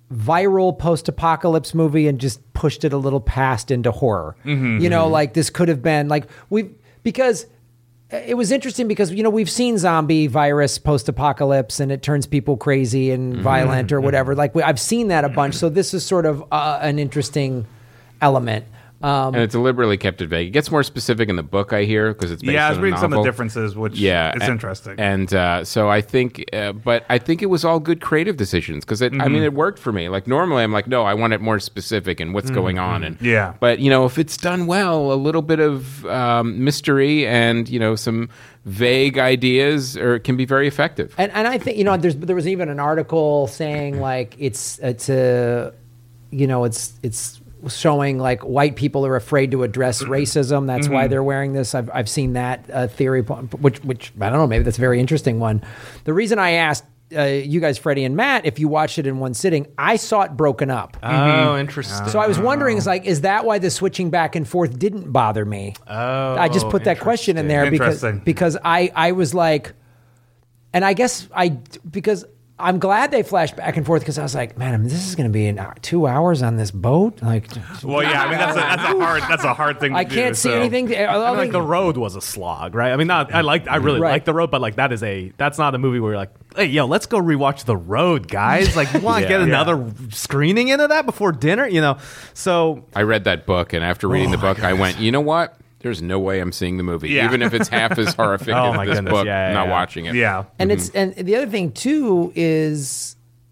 viral post-apocalypse movie and just pushed it a little past into horror. Mm-hmm. You know, like this could have been like we because it was interesting because, you know, we've seen zombie virus post-apocalypse and it turns people crazy and mm-hmm. violent or whatever. Like we, I've seen that a bunch. So this is sort of uh, an interesting element. Um, and it deliberately kept it vague. It gets more specific in the book, I hear, because it's based yeah, I was on a reading novel. some of the differences, which yeah, it's and, interesting. And uh, so I think, uh, but I think it was all good creative decisions because mm-hmm. I mean, it worked for me. Like normally, I'm like, no, I want it more specific and what's mm-hmm. going on, and yeah. But you know, if it's done well, a little bit of um, mystery and you know some vague ideas, or it can be very effective. And and I think you know, there's there was even an article saying like it's it's a you know it's it's. showing like white people are afraid to address racism. That's mm-hmm. why they're wearing this. I've I've seen that uh, theory, which which I don't know. Maybe that's a very interesting one. The reason I asked uh, you guys, Freddie and Matt, if you watched it in one sitting, I saw it broken up. Oh, mm-hmm. interesting. So I was wondering, is like, is that why the switching back and forth didn't bother me? Oh, I just put that question in there because because I I was like, and I guess I because. I'm glad they flashed back and forth because I was like, man, I mean, this is going to be an hour, two hours on this boat. Like, well, yeah, I mean, that's a, that's a hard that's a hard thing. to I do, can't see so. anything. To, I mean, like the road was a slog, right? I mean, not I like I really right. like the road, but like that is a that's not a movie where you're like, hey, yo, let's go rewatch The Road, guys. Like, you want to yeah, get another yeah. screening into that before dinner, you know? So I read that book, and after reading oh the book, I went, you know what? There's no way I'm seeing the movie, yeah. even if it's half as horrific oh as my this goodness. book. Yeah, yeah, not yeah. watching it. Yeah, and mm-hmm. it's and the other thing too is.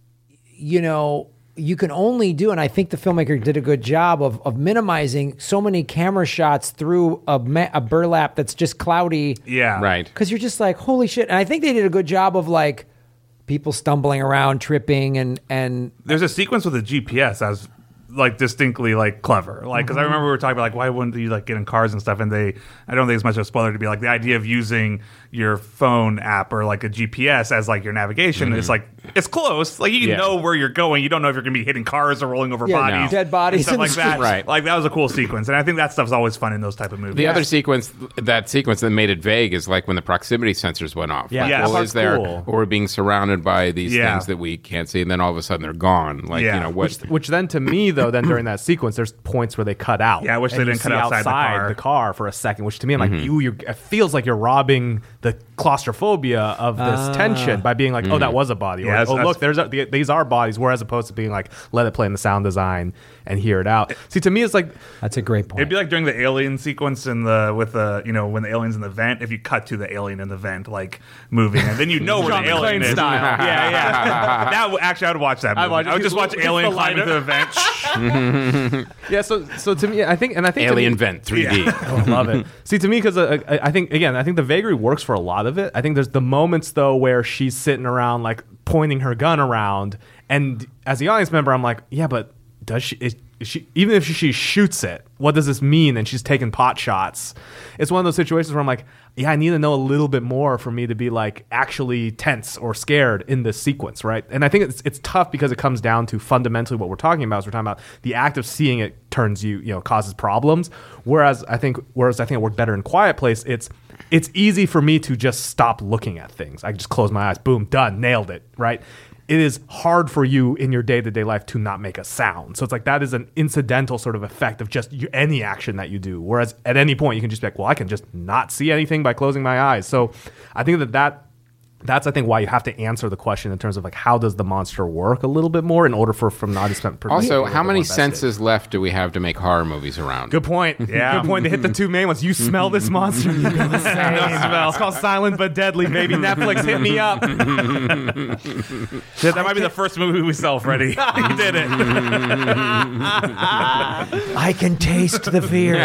You know, you can only do, and I think the filmmaker did a good job of of minimizing so many camera shots through a, ma- a burlap that's just cloudy. yeah, Right. Because you're just like, holy shit. And I think they did a good job of like people stumbling around, tripping, and and There's a sequence with a G P S as like distinctly like clever, like because mm-hmm. I remember we were talking about like why wouldn't you like get in cars and stuff, and they I don't think it's much of a spoiler to be like the idea of using your phone app or like a G P S as like your navigation Mm-hmm. is like it's close, like you can Yeah. know where you're going, you don't know if you're gonna be hitting cars or rolling over Yeah, bodies, no. dead bodies and in stuff the like that. street. Right. Like that was a cool sequence, and I think that stuff's always fun in those type of movies. The other sequence, that sequence that made it vague, is like when the proximity sensors went off. Yeah, like, yeah, well, that is part's there, cool. or we're being surrounded by these Yeah. things that we can't see, and then all of a sudden they're gone. Like Yeah. you know what? Which, which then to me though, then during that sequence, there's points where they cut out. Yeah, I wish and they you didn't cut see outside the car. the car for a second. Which to me, I'm Mm-hmm. like, you, you're, it feels like you're robbing the claustrophobia of this Ah. tension by being like, oh, that was a body. Or, Yeah, that's- oh, that's- look, there's a, the, these are bodies. Whereas opposed to being like, let it play in the sound design and hear it out. See, to me, it's like that's a great point. It'd be like during the alien sequence in the with the you know when the alien's in the vent. If you cut to the alien in the vent like moving, and then you know where John the alien McClane is. style. Yeah, yeah. that w- actually, I would watch that. Movie. watch- I would just watch it's alien the climb into liner. the vent. yeah. So so to me, I think and I think to Alien me- Vent three D. Oh, I love it. See, to me, because uh, I, I think again, I think the vagary works for a lot of it. I think there's the moments though where she's sitting around like pointing her gun around, and as the audience member, I'm like, yeah, but does she? Is, she even if she, she shoots it, what does this mean? And she's taking pot shots. It's one of those situations where I'm like, yeah, I need to know a little bit more for me to be like actually tense or scared in this sequence, right? And I think it's it's tough because it comes down to fundamentally what we're talking about. Is we're talking about the act of seeing it turns you, you know, causes problems. Whereas I think, whereas I think it worked better in Quiet Place. It's it's easy for me to just stop looking at things. I just close my eyes, boom, done, nailed it, right? It is hard for you in your day-to-day life to not make a sound. So it's like that is an incidental sort of effect of just you, any action that you do. Whereas at any point you can just be like, well, I can just not see anything by closing my eyes. So I think that, that that's, I think, why you have to answer the question in terms of like, how does the monster work a little bit more in order for from not to spend. Also, how many senses left do we have to make horror movies around? Good point. Yeah. Good point to hit the two main ones. You smell this monster. You feel the same. Smell. It's called Silent but Deadly, baby. Netflix, hit me up. That might be the first movie we sell, Freddie. You did it. I can taste the fear.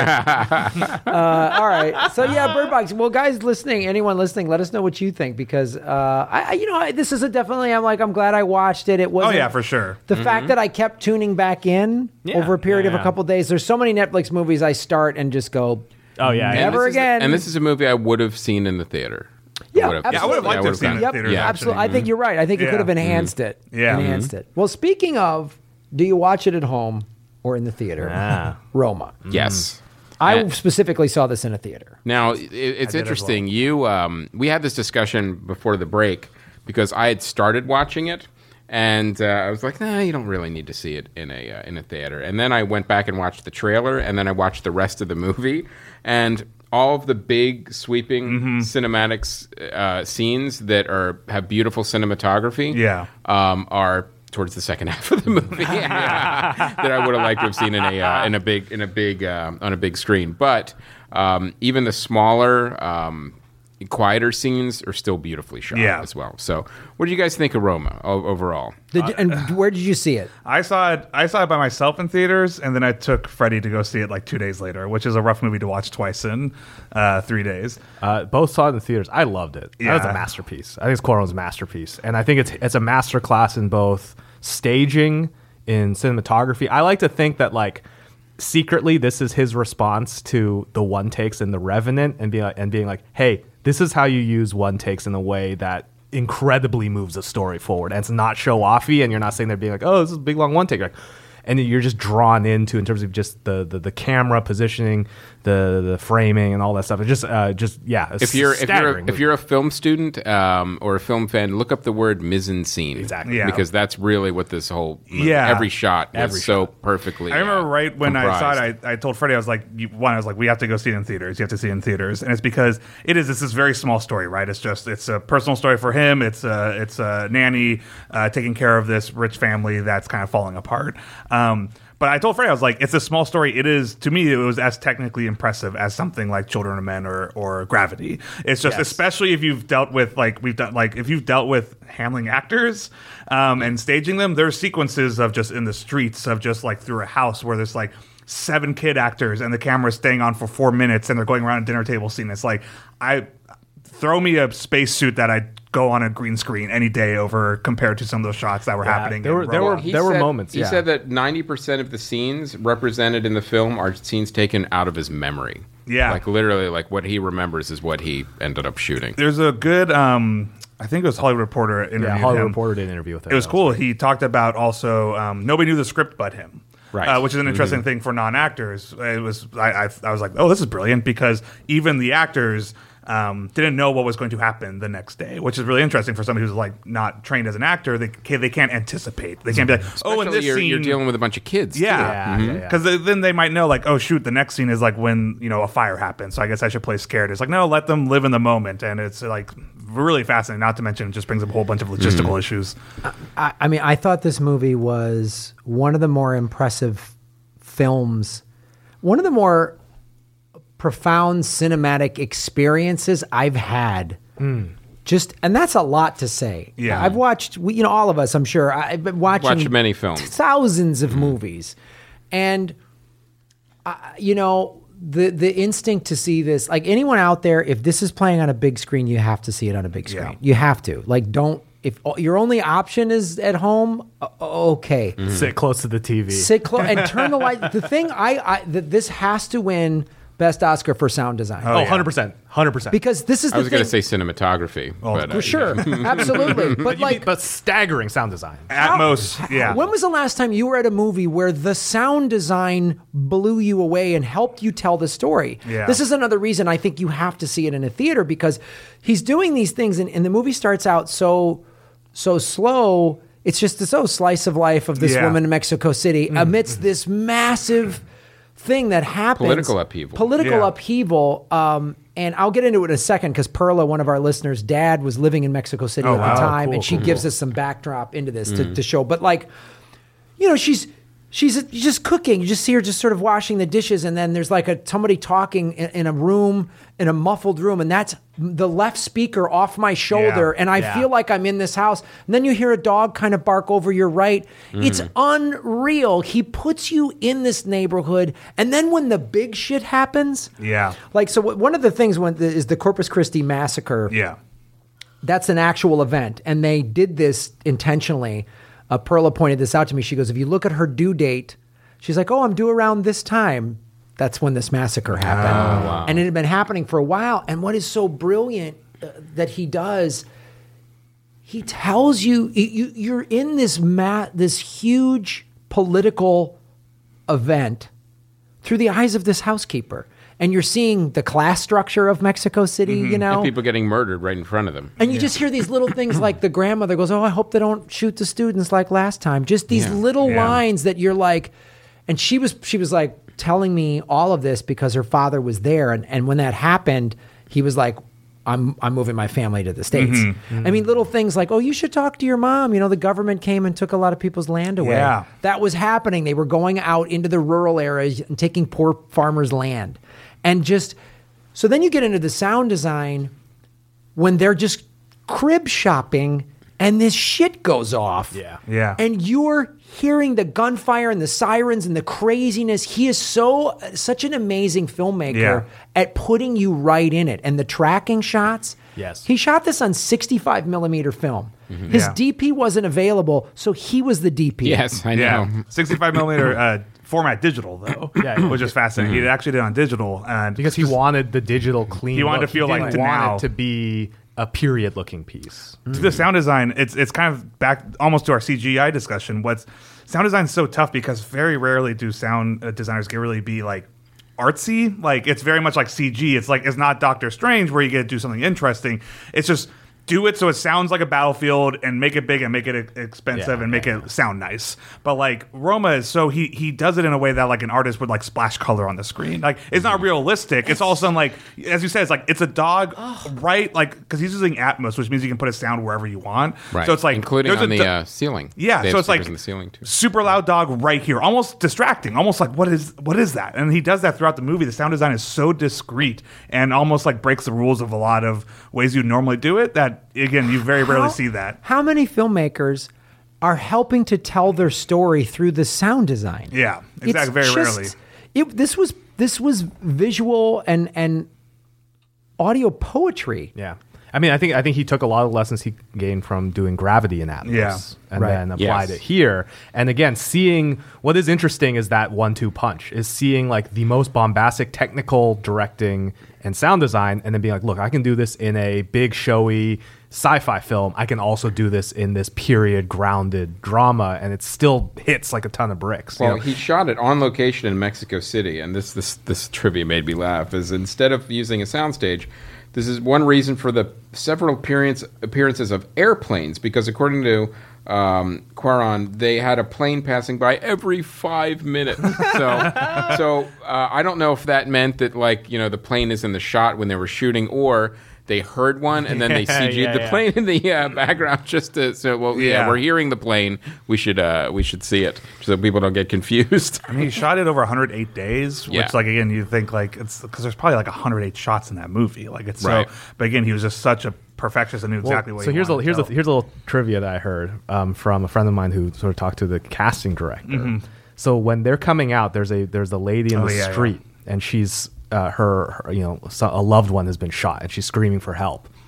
uh, all right. So yeah, Bird Box. Well, guys listening, anyone listening, let us know what you think because uh, I, you know, I, this is a definitely. I'm like, I'm glad I watched it. It was. Oh yeah, for sure. The mm-hmm. fact that I kept tuning back in yeah. over a period yeah, of a yeah. couple days. There's so many Netflix movies I start and just go. Oh yeah, never and again. A, and this is a movie I would have seen in the theater. Yeah, I absolutely. Yeah, I would have liked yeah, to have seen it. Yep, theaters, yeah, absolutely. I think you're right. I think it Yeah. could have enhanced Mm-hmm. it. Yeah. enhanced it. Well, speaking of, do you watch it at home or in the theater? Ah. Roma. Yes. I And- specifically saw this in a theater. Now it, it's as interesting. You, um, we had this discussion before the break because I had started watching it, and uh, I was like, "Nah, you don't really need to see it in a uh, in a theater." And then I went back and watched the trailer, and then I watched the rest of the movie, and all of the big sweeping Mm-hmm. cinematics uh, scenes that are have beautiful cinematography, Yeah. um, are towards the second half of the movie that I would have liked to have seen in a uh, in a big in a big uh, on a big screen. But um, even the smaller, um, quieter scenes are still beautifully shot Yeah. as well. So, what do you guys think of Roma o- overall? Did you, and where did you see it? I saw it. I saw it by myself in theaters, and then I took Freddie to go see it like two days later, which is a rough movie to watch twice in uh, three days. Uh, both saw it in the theaters. I loved it. That was Yeah. a masterpiece. I think it's Cuarón's masterpiece, and I think it's it's a master class in both staging, in cinematography. I like to think that like secretly this is his response to the one takes in The Revenant, and being like, and being like, hey, this is how you use one takes in a way that incredibly moves a story forward, and it's not show offy, and you're not sitting there being like, oh, this is a big long one take. Like, and you're just drawn into in terms of just the the, the camera positioning, the the framing, and all that stuff. It's just uh, just yeah. If you're if you're a, if you're a film student um, or a film fan, look up the word mise en scene. Exactly. Yeah. Because that's really what this whole Yeah. every shot was Every so shot. perfectly. I remember uh, right when I saw comprised. it, I, I told Freddie, I was like, you, one, I was like, we have to go see it in theaters. You have to see it in theaters, and it's because it is this is very small story, right? It's just it's a personal story for him. It's a it's a nanny uh, taking care of this rich family that's kind of falling apart. Um, But I told Freddie, I was like, it's a small story. It is, to me, it was as technically impressive as something like Children of Men or, or Gravity. It's just, Yes. especially if you've dealt with, like, we've done, like, if you've dealt with handling actors um, and staging them, there's sequences of just in the streets of just, like, through a house where there's, like, seven kid actors and the camera's staying on for four minutes and they're going around a dinner table scene. It's like, I throw me a spacesuit that I go on a green screen any day over compared to some of those shots that were Yeah, happening. there in were- there Roma. were- He there said- moments, He yeah. said that ninety percent of the scenes represented in the film are scenes taken out of his memory. Yeah. Like literally, like what he remembers is what he ended up shooting. There's a good, um, I think it was Hollywood Reporter interviewed yeah, Hollywood him. Reporter did an interview with him. It was That cool. He talked about also um, nobody knew the script but him. Right. Uh, which is an interesting Mm-hmm. thing for non-actors. It was I, I I was like, oh, this is brilliant because even the actors um, didn't know what was going to happen the next day, which is really interesting for somebody who's like not trained as an actor. They can't, they can't anticipate. They can't be like, oh, in Especially this you're, scene you're dealing with a bunch of kids. Yeah, Yeah, Mm-hmm. yeah, yeah. because then they might know, like, oh shoot, the next scene is like when you know a fire happens. So I guess I should play scared. It's like no, let them live in the moment, and it's like really fascinating. Not to mention, it just brings up a whole bunch of logistical Mm-hmm. issues. I, I mean, I thought this movie was one of the more impressive films, one of the more profound cinematic experiences I've had. Just, and that's a lot to say. Yeah. I've watched, we, you know, all of us, I'm sure, I've been watching Watched many films. thousands of movies, and uh, you know, the the instinct to see this, like anyone out there, if this is playing on a big screen, you have to see it on a big screen. Yeah. You have to. Like, don't if your only option is at home, uh, okay, mm-hmm. sit close to the T V, sit close and turn the light. The thing I, I th- this has to win Best Oscar for sound design. Oh, oh yeah. one hundred percent. one hundred percent. Because this is the I was going to say cinematography. Oh, but, for uh, sure. Absolutely. But, but, like, mean, but staggering sound design. Atmos, yeah. When was the last time you were at a movie where the sound design blew you away and helped you tell the story? Yeah. This is another reason I think you have to see it in a theater, because he's doing these things and, and the movie starts out so so slow. It's just this oh, slice of life of this Yeah. woman in Mexico City Mm-hmm. amidst this massive thing that happens. Political upheaval. Political Yeah. upheaval. Um, and I'll get into it in a second because Perla, one of our listeners' dad, was living in Mexico City Oh, at wow. the time, Cool, and she cool, gives cool. us some backdrop into this to, to show. But like, you know, she's she's just cooking. You just see her just sort of washing the dishes, and then there's like a somebody talking in, in a room, in a muffled room, and that's the left speaker off my shoulder, Yeah. and I Yeah. feel like I'm in this house. And then you hear a dog kind of bark over your right. It's unreal. He puts you in this neighborhood, and then when the big shit happens, Yeah. like so. One of the things when the, is the Corpus Christi massacre. Yeah. That's an actual event, and they did this intentionally. Uh, Perla pointed this out to me. She goes, if you look at her due date, she's like, oh, I'm due around this time. That's when this massacre happened. Oh, wow. And it had been happening for a while. And what is so brilliant uh, that he does, he tells you, you you're in this ma- this huge political event through the eyes of this housekeeper. And you're seeing the class structure of Mexico City, you know? And people getting murdered right in front of them. And you just hear these little things like the grandmother goes, oh, I hope they don't shoot the students like last time. Just these Yeah. little Yeah. lines that you're like, and she was she was like telling me all of this because her father was there. And, and when that happened, he was like, I'm I'm moving my family to the States. Mm-hmm. I mean, little things like, oh, you should talk to your mom. You know, the government came and took a lot of people's land away. Yeah. That was happening. They were going out into the rural areas and taking poor farmers' land. And just, so then you get into the sound design when they're just crib shopping and this shit goes off. Yeah. Yeah. And you're hearing the gunfire and the sirens and the craziness. He is so, such an amazing filmmaker Yeah. at putting you right in it. And the tracking shots. Yes. He shot this on sixty-five millimeter film. His Yeah. D P wasn't available, so he was the D P. Yes, I know. Yeah. sixty-five millimeter uh, format digital, though. Yeah. Which is fascinating. He actually did it on digital. and Because he wanted the digital clean. He wanted look. to feel He like didn't want now. it to be a period looking piece. To the sound design, it's it's kind of back almost to our C G I discussion. What's sound design is so tough because very rarely do sound uh, designers get really be like artsy. Like it's very much like C G. It's like it's not Doctor Strange where you get to do something interesting. It's just do it so it sounds like a battlefield and make it big and make it e- expensive Yeah, and make yeah. it sound nice. But like Roma is so he he does it in a way that like an artist would like splash color on the screen. Like it's not realistic. It's all of a sudden like as you said, it's like it's a dog right like because he's using Atmos, which means you can put a sound wherever you want. Right. So it's like including there's on a the do- uh, ceiling. yeah, They have so it's like speakers in the ceiling too. super loud dog right here, almost distracting, almost like what is what is that? And he does that throughout the movie. The sound design is so discreet and almost like breaks the rules of a lot of ways you normally do it. That again, you very rarely How- see that. How many filmmakers are helping to tell their story through the sound design? Yeah, It's exactly. Very just- rarely. It, this was this was visual and and audio poetry. Yeah. I mean, I think I think he took a lot of lessons he gained from doing Gravity in Atmos, Yeah. and Right. then applied Yes. it here. And again, seeing what is interesting is that one-two punch is seeing like the most bombastic technical directing and sound design, and then being like, look, I can do this in a big, showy sci-fi film. I can also do this in this period grounded drama, and it still hits like a ton of bricks. you Well, know? he shot it on location in Mexico City, and this this this trivia made me laugh. Is instead of using a soundstage, this is one reason for the several appearance, appearances of airplanes, because according to um, Quaron, they had a plane passing by every five minutes. So, so uh, I don't know if that meant that, like, you know, the plane is in the shot when they were shooting, or they heard one and then they Yeah, C G'd yeah, the yeah. plane in the uh, background just to. So, well, yeah. Yeah. we're hearing the plane. We should uh, we should see it so people don't get confused. I mean, he shot it over one hundred eight days, which, Yeah. like, again, you think like it's because there's probably like one hundred eight shots in that movie. Like, it's Right. so. But again, he was just such a perfectionist and knew Well, exactly what. so he here's a wanted to here's a tell. here's a little trivia that I heard um, from a friend of mine who sort of talked to the casting director. Mm-hmm. So when they're coming out, there's a there's a lady in Oh, the yeah, street, and she's uh, her, her you know so, a loved one has been shot, and she's screaming for help.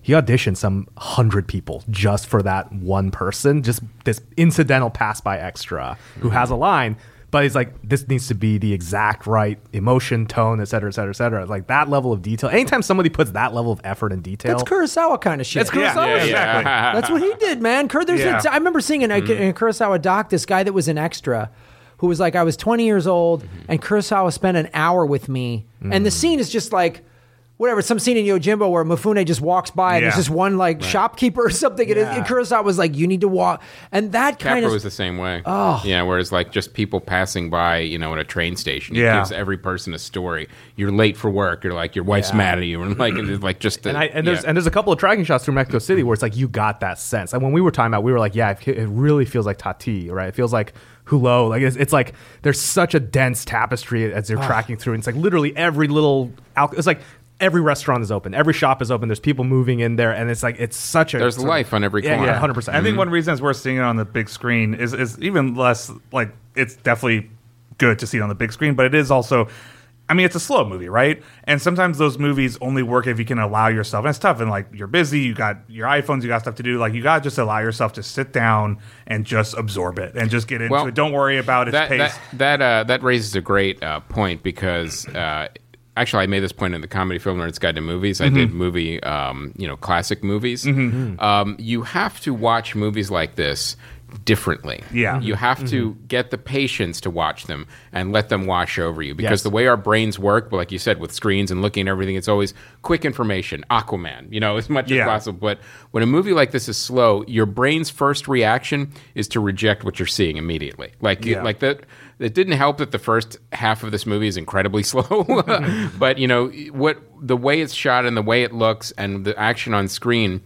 he auditioned some hundred people just for that one person, just this incidental pass by extra who has a line. But he's like, this needs to be the exact right emotion, tone, et cetera, et cetera, et cetera. Like that level of detail. Anytime somebody puts that level of effort and detail. That's Kurosawa kind of shit. That's Kurosawa. Yeah, yeah, exactly. That's what he did, man. Kur- there's Yeah. a, I remember seeing in a, Mm-hmm. in a Kurosawa doc, this guy that was an extra who was like, I was twenty years old Mm-hmm. and Kurosawa spent an hour with me. And the scene is just like, whatever, some scene in Yojimbo where Mifune just walks by and Yeah. there's just one like shopkeeper or something. And, it, and Kurosawa was like, you need to walk. And that kind Capra of was the same way. Oh. Yeah, whereas like just people passing by, you know, at a train station, it Yeah. gives every person a story. You're late for work, or like your wife's mad at you, and like and it's like just the, And, I, and there's yeah. and there's a couple of tracking shots through Mexico City where it's like you got that sense. And when we were talking about, we were like, yeah, it, it really feels like Tati, right? It feels like Hulot. Like it's, it's like there's such a dense tapestry as they're tracking through. And it's like literally every little. Al- it's like every restaurant is open, every shop is open. There's people moving in there, and it's like it's such a There's sort of- life on every yeah, corner. yeah, one hundred percent. I think one reason is we're seeing it on the big screen is is even less like it's definitely good to see it on the big screen, but it is also. I mean, it's a slow movie, right? And sometimes those movies only work if you can allow yourself. And it's tough. And like you're busy, you got your iPhones, you got stuff to do. Like you got to just allow yourself to sit down and just absorb it and just get into Well, it. Don't worry about its that pace. that that, uh, that raises a great uh, point because uh, actually I made this point in the Comedy Film Nerds Guide to Movies. I did movie, um, you know, classic movies. Um, you have to watch movies like this differently. Yeah. You have to get the patience to watch them and let them wash over you because Yes. the way our brains work, like you said, with screens and looking at everything, it's always quick information, Aquaman, you know, as much Yeah. as possible. But when a movie like this is slow, your brain's first reaction is to reject what you're seeing immediately. Like, Yeah. like that. It didn't help that the first half of this movie is incredibly slow, but you know what the way it's shot and the way it looks and the action on screen.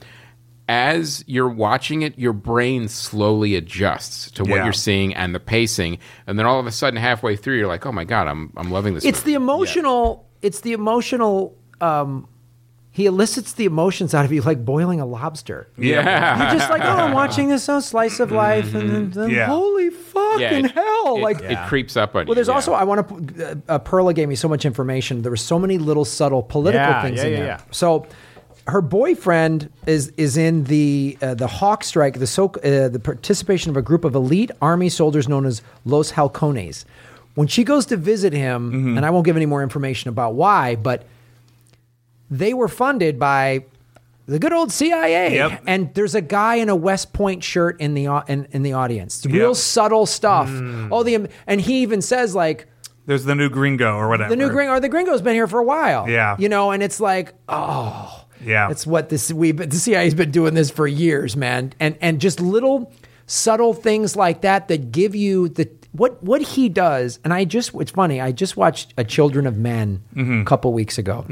As you're watching it, your brain slowly adjusts to what Yeah. you're seeing and the pacing, and then all of a sudden, halfway through, you're like, "Oh my god, I'm I'm loving this." It's movie. the emotional. It's the emotional. Um, he elicits the emotions out of you like boiling a lobster. yeah. You're just like, oh, I'm watching this oh, slice of life, and then, then Yeah. holy fucking Yeah, it- hell! it, like, it creeps up on you. well, there's yeah. also I want to. Uh, Perla gave me so much information. There were so many little subtle political Yeah, things yeah, in yeah, there. yeah. So. Her boyfriend is is in the uh, the Hawk Strike, the so uh, the participation of a group of elite army soldiers known as Los Halcones. When she goes to visit him, Mm-hmm. and I won't give any more information about why, but they were funded by the good old C I A. Yep. And there's a guy in a West Point shirt in the au- in, in the audience. Real Yep. subtle stuff. Mm. All the and he even says like. There's the new Gringo or whatever. The new gringo, or the gringo's been here for a while. Yeah. You know, and it's like, oh, Yeah. it's what this we the C I A's been doing this for years, man. And and just little subtle things like that that give you the what what he does. And I just it's funny. I just watched a Children of Men a couple weeks ago.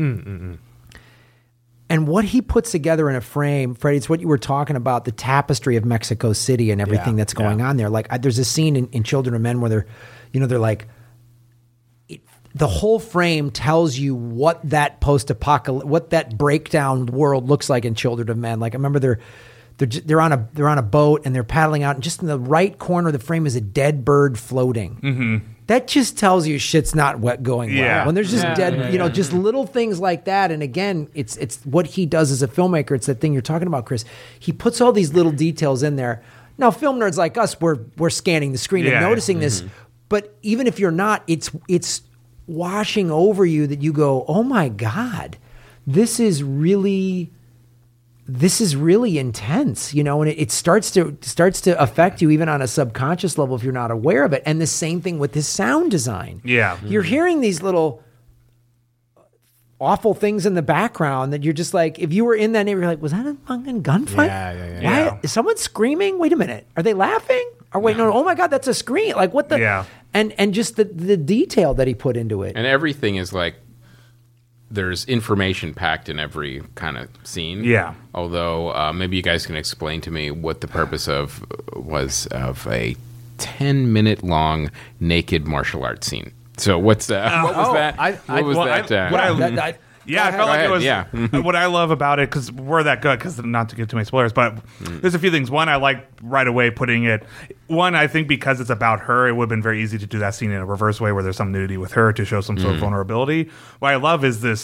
And what he puts together in a frame, Freddie, it's what you were talking about, the tapestry of Mexico City and everything Yeah, that's going yeah. on there. Like I, there's a scene in, in Children of Men where they're, you know, they're like, the whole frame tells you what that post-apocalyptic, what that breakdown world looks like in Children of Men. Like I remember they're they're j- they're on a they're on a boat and they're paddling out, and just in the right corner of the frame is a dead bird floating. Mm-hmm. That just tells you shit's not what going well. Yeah. When there's just Yeah, dead, yeah, you know, yeah. just little things like that. And again, it's it's what he does as a filmmaker. It's that thing you're talking about, Chris. He puts all these little details in there. Now, film nerds like us, we're we're scanning the screen Yeah. and noticing this. But even if you're not, it's it's washing over you that you go, oh my God, this is really, this is really intense, you know, and it, it starts to starts to affect you even on a subconscious level if you're not aware of it. And the same thing with this sound design. Yeah. You're hearing these little awful things in the background that you're just like, if you were in that neighborhood, you're like, was that a fucking gunfight? Yeah, yeah, yeah. Why, Yeah. is someone screaming? Wait a minute. Are they laughing? Or wait, no, no, oh my God, that's a scream. Like what the, Yeah. and, and just the, the detail that he put into it. And everything is like there's information packed in every kind of scene. Yeah. Although uh, maybe you guys can explain to me what the purpose of was of a ten minute long naked martial arts scene. So what's uh, what was oh, that? I- what I- was well, that? I- uh, what I- That- that- Yeah, I Go felt like ahead, it was. yeah. What I love about it, because we're that good, because not to give too many spoilers, but there's a few things. One, I like right away putting it. One, I think because it's about her, it would have been very easy to do that scene in a reverse way where there's some nudity with her to show some sort of vulnerability. What I love is this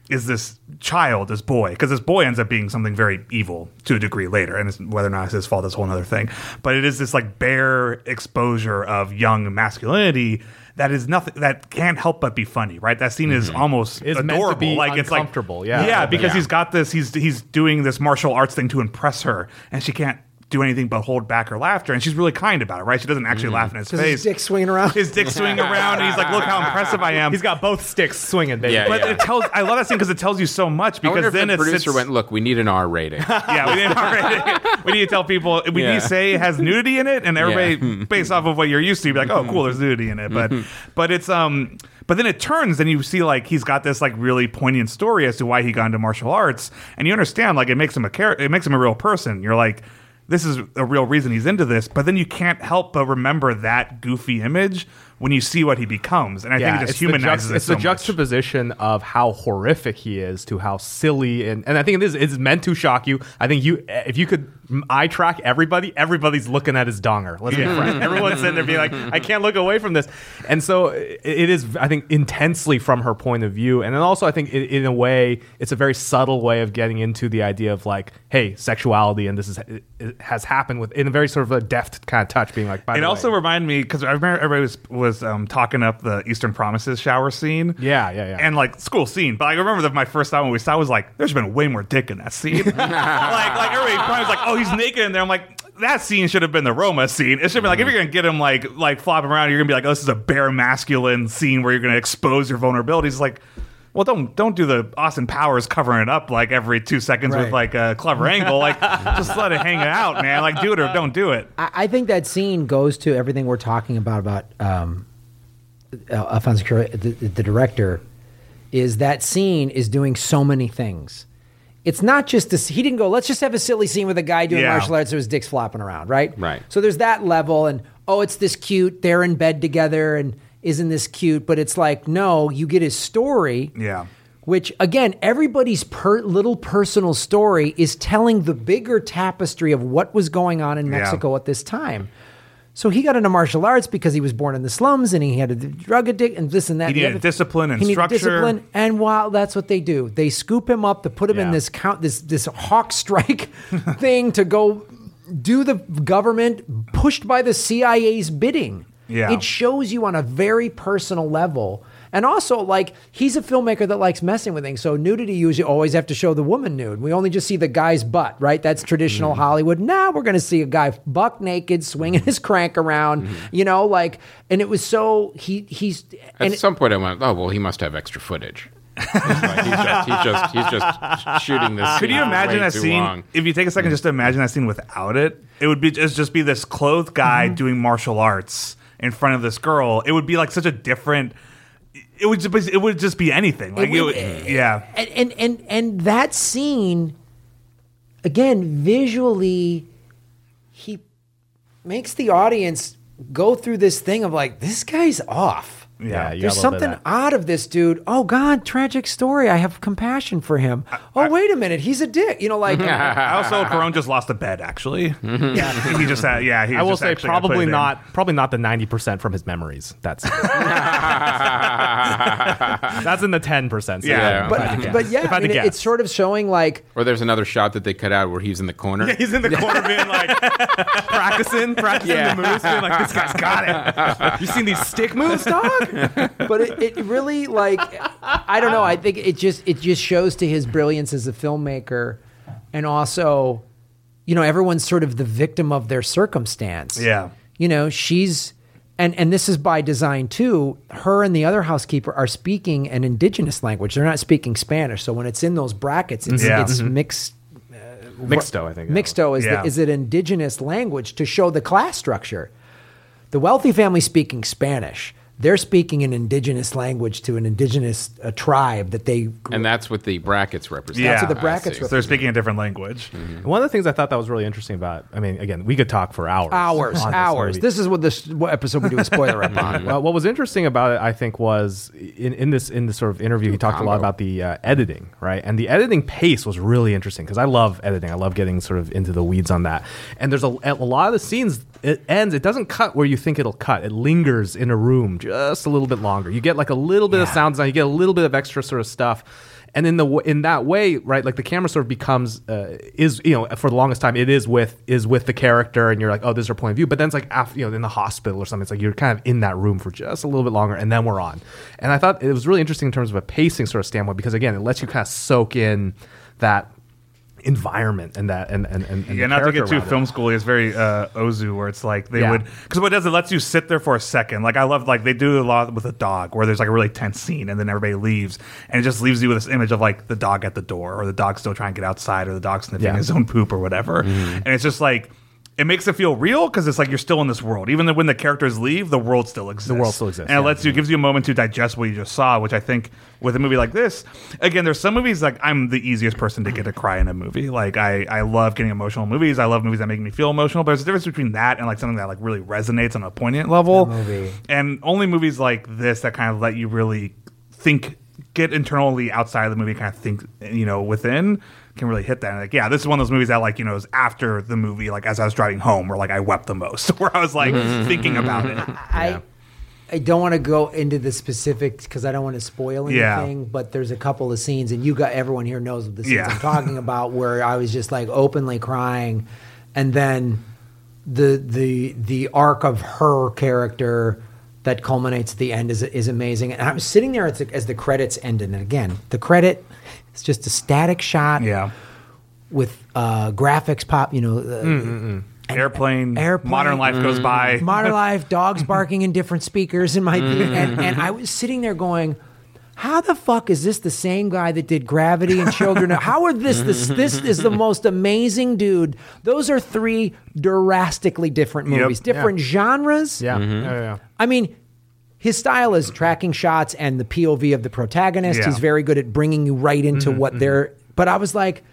is this child, this boy, because this boy ends up being something very evil to a degree later, and it's, whether or not it's his fault is a whole other thing. But it is this like bare exposure of young masculinity that is nothing that can't help but be funny, right? That scene is almost It's adorable. meant to be like it's like uncomfortable, yeah. yeah, because Yeah. he's got this. He's he's doing this martial arts thing to impress her, and she can't do anything but hold back her laughter, and she's really kind about it, right? She doesn't actually laugh in his Because face. his dick swinging around. His dick swinging around, and he's like, "Look how impressive I am." He's got both sticks swinging, baby. Yeah, but yeah. it tells. I love that scene because it tells you so much. I Because wonder if then the it producer sits, went, look, we need an R rating. yeah, we didn't already. We need to tell people we Yeah. need to say it has nudity in it, and everybody, Yeah. based off of what you're used to, be like, "Oh, cool, there's nudity in it." But, but it's um, but then it turns, and you see like he's got this like really poignant story as to why he got into martial arts, and you understand like it makes him a char- it makes him a real person. You're like, this is a real reason he's into this, but then you can't help but remember that goofy image when you see what he becomes, and I think it just it's the humanizes juxt- it It's so the much. juxtaposition of how horrific he is to how silly, and, and I think it is it's meant to shock you. I think you, if you could eye track everybody, everybody's looking at his donger. Let's be Yeah. frank. Everyone's sitting there being like, I can't look away from this, and so it, it is, I think, intensely from her point of view, and then also I think in, in a way it's a very subtle way of getting into the idea of like, hey, sexuality, and this is it, it has happened with in a very sort of a deft kind of touch, being like, by It the also way. reminded me because I remember everybody was was um, talking up the Eastern Promises shower scene. Yeah, yeah, yeah. And like school scene, but I remember that my first time when we saw it was like, there's been way more dick in that scene. like, like everybody probably was like, oh, he's naked in there. I'm like, that scene should have been the Roma scene. It should be like if you're gonna get him like like flopping around, you're gonna be like, oh, this is a bare masculine scene where you're gonna expose your vulnerabilities. It's like, well, don't don't do the Austin Powers covering it up like every two seconds Right. with like a clever angle. Like, just let it hang out, man. Like, do it or don't do it. I, I think that scene goes to everything we're talking about about um, uh, Alfonso Cuarón, the, the director. Is that scene is doing so many things. It's not just this. He didn't go, let's just have a silly scene with a guy doing Yeah. martial arts so his dick's flopping around, right? Right. So there's that level, and oh, it's this cute. They're in bed together, and isn't this cute? But it's like, no, you get his story. Yeah. Which, again, everybody's per- little personal story is telling the bigger tapestry of what was going on in Yeah. Mexico at this time. So he got into martial arts because he was born in the slums and he had a drug addict and this and that. He and the needed other- discipline and he needed structure. discipline, and while that's what they do, they scoop him up to put him in Yeah. this count, this this hawk strike thing to go do the government pushed by the C I A's bidding. Yeah. It shows you on a very personal level. And also, like, he's a filmmaker that likes messing with things. So nudity, you usually always have to show the woman nude. We only just see the guy's butt, right? That's traditional Mm-hmm. Hollywood. Now we're going to see a guy buck naked, swinging his crank around, Mm-hmm. you know, like, and it was so, he he's, At and it- some point, I went, oh, well, he must have extra footage. It's like he's, just, he's, just, he's just shooting this Could scene you for imagine way that too scene? long. If you take a second just to imagine that scene without it, it would be just, just be this clothed guy Mm-hmm. doing martial arts in front of this girl. It would be like such a different. It would just be, it would just be anything. Like It it would- would, yeah. and, and and and that scene again visually he makes the audience go through this thing of like, this guy's off. Yeah, you got There's a little bit of something that. odd of this dude. Oh God, tragic story. I have compassion for him. Oh, wait a minute, he's a dick. You know, like I also Cuarón just lost a bet. Actually, yeah, he just had. Yeah, he I will just say actually got put probably it in. not probably not the ninety percent from his memories. That's that's in the ten percent. Yeah. but but yeah, If I I had to mean, guess. it's sort of showing like Or there's another shot that they cut out where he's in the corner. He's in the corner being like practicing, practicing Yeah. the moves, being like, this guy's got it. You seen these stick moves, dog? but it, it really like I don't know. I think it just it just shows to his brilliance as a filmmaker, and also, you know, everyone's sort of the victim of their circumstance. Yeah. you know, she's and and this is by design too. Her and the other housekeeper are speaking an indigenous language. They're not speaking Spanish. So when it's in those brackets, it's Yeah. it's mixed. Mixto, I think. Mixto is Yeah. the, is an indigenous language to show the class structure. The wealthy family speaking Spanish. They're speaking an indigenous language to an indigenous uh, tribe that they grew. And that's what the brackets represent. Yeah. That's what the I brackets see. So they're speaking a different language. One of the things I thought that was really interesting about, I mean, again, we could talk for hours. hours, on this hours. movie. This is what this what episode we do a spoiler up on. Uh, what was interesting about it, I think, was in, in this in this sort of interview, he talked a lot combo. about the uh, editing, right? And the editing pace was really interesting because I love editing. I love getting sort of into the weeds on that. And there's a, a lot of the scenes, it ends, it doesn't cut where you think it'll cut. It lingers in a room just a little bit longer. You get like a little bit of sound design, you get a little bit of extra sort of stuff. And in the in that way, right, like the camera sort of becomes uh, is you know for the longest time it is with is with the character, and you're like, oh, this is our point of view. But then it's like after, you know in the hospital or something, it's like you're kind of in that room for just a little bit longer, and then we're on. And I thought it was really interesting in terms of a pacing sort of standpoint, because again, it lets you kind of soak in that environment and that and and, and yeah, not to get too film schooly, it's very uh, Ozu, where it's like they Yeah. would, because what it does, it lets you sit there for a second. Like I love, like they do a lot with a dog, where there's like a really tense scene, and then everybody leaves, and it just leaves you with this image of like the dog at the door, or the dog still trying to get outside, or the dog sniffing Yeah. his own poop or whatever, and it's just like. It makes it feel real because it's like you're still in this world. Even though when the characters leave, the world still exists. The world still exists, and it yeah. lets you, gives you a moment to digest what you just saw. Which I think with a movie like this, again, there's some movies like I'm the easiest person to get to cry in a movie. Like I, I love getting emotional movies. I love movies that make me feel emotional. But there's a difference between that and like something that like really resonates on a poignant level. movie. And only movies like this that kind of let you really think, get internally outside of the movie, kind of think, you know, within. Can really hit that. And like, yeah, this is one of those movies that, like, you know, is after the movie, like as I was driving home, where like I wept the most, where I was like thinking about it. I I don't want to go into the specifics because I don't want to spoil Yeah. anything. But there's a couple of scenes, and you got everyone here knows what the scenes Yeah. I'm talking about, where I was just like openly crying, and then the the the arc of her character that culminates at the end is is amazing. And I was sitting there as the, as the credits ended, and again, the credit. It's just a static shot Yeah. with uh, graphics pop, you know. Uh, and- Airplane, Airplane. Modern Life goes by. Modern Life, dogs barking in different speakers in my and, and I was sitting there going, how the fuck is this the same guy that did Gravity and Children? How are this this this is the most amazing dude. Those are three drastically different Yep. movies, different genres. Yeah. yeah, yeah. I mean, his style is tracking shots and the P O V of the protagonist. Yeah. He's very good at bringing you right into what they're. But I was like,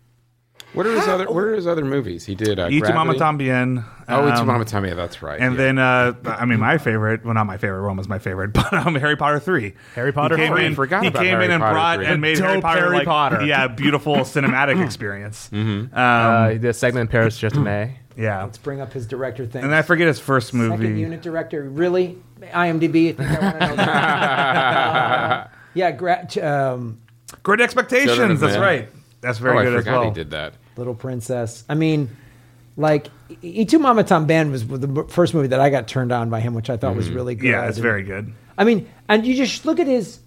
What are his other What are his other movies? He did uh, Y Tu Mama Gravity. Tambien. Oh, Y Tu um, Mama Tambien. That's right. And yeah. then, uh, I mean, my favorite, well, not my favorite, Roma's my favorite, but um, Harry Potter three. Harry Potter he came three. in, Forgot he about came Harry in and Potter brought three. and made Dope Harry Potter, Harry like, Potter. yeah, beautiful cinematic experience. Um, Uh, he did a segment in Paris just May. yeah. let's bring up his director thing. And I forget his first Second movie. unit director, really? IMDb. I think I want to know that. uh, yeah, gra- um, Great Children Expectations. of That's Men. right. That's very oh, good I as forgot well. he did that. Little Princess. I mean, like, Y Tu Mama Tambien was the first movie that I got turned on by him, which I thought was really good. Yeah, it's And- very good. I mean, and you just look at his.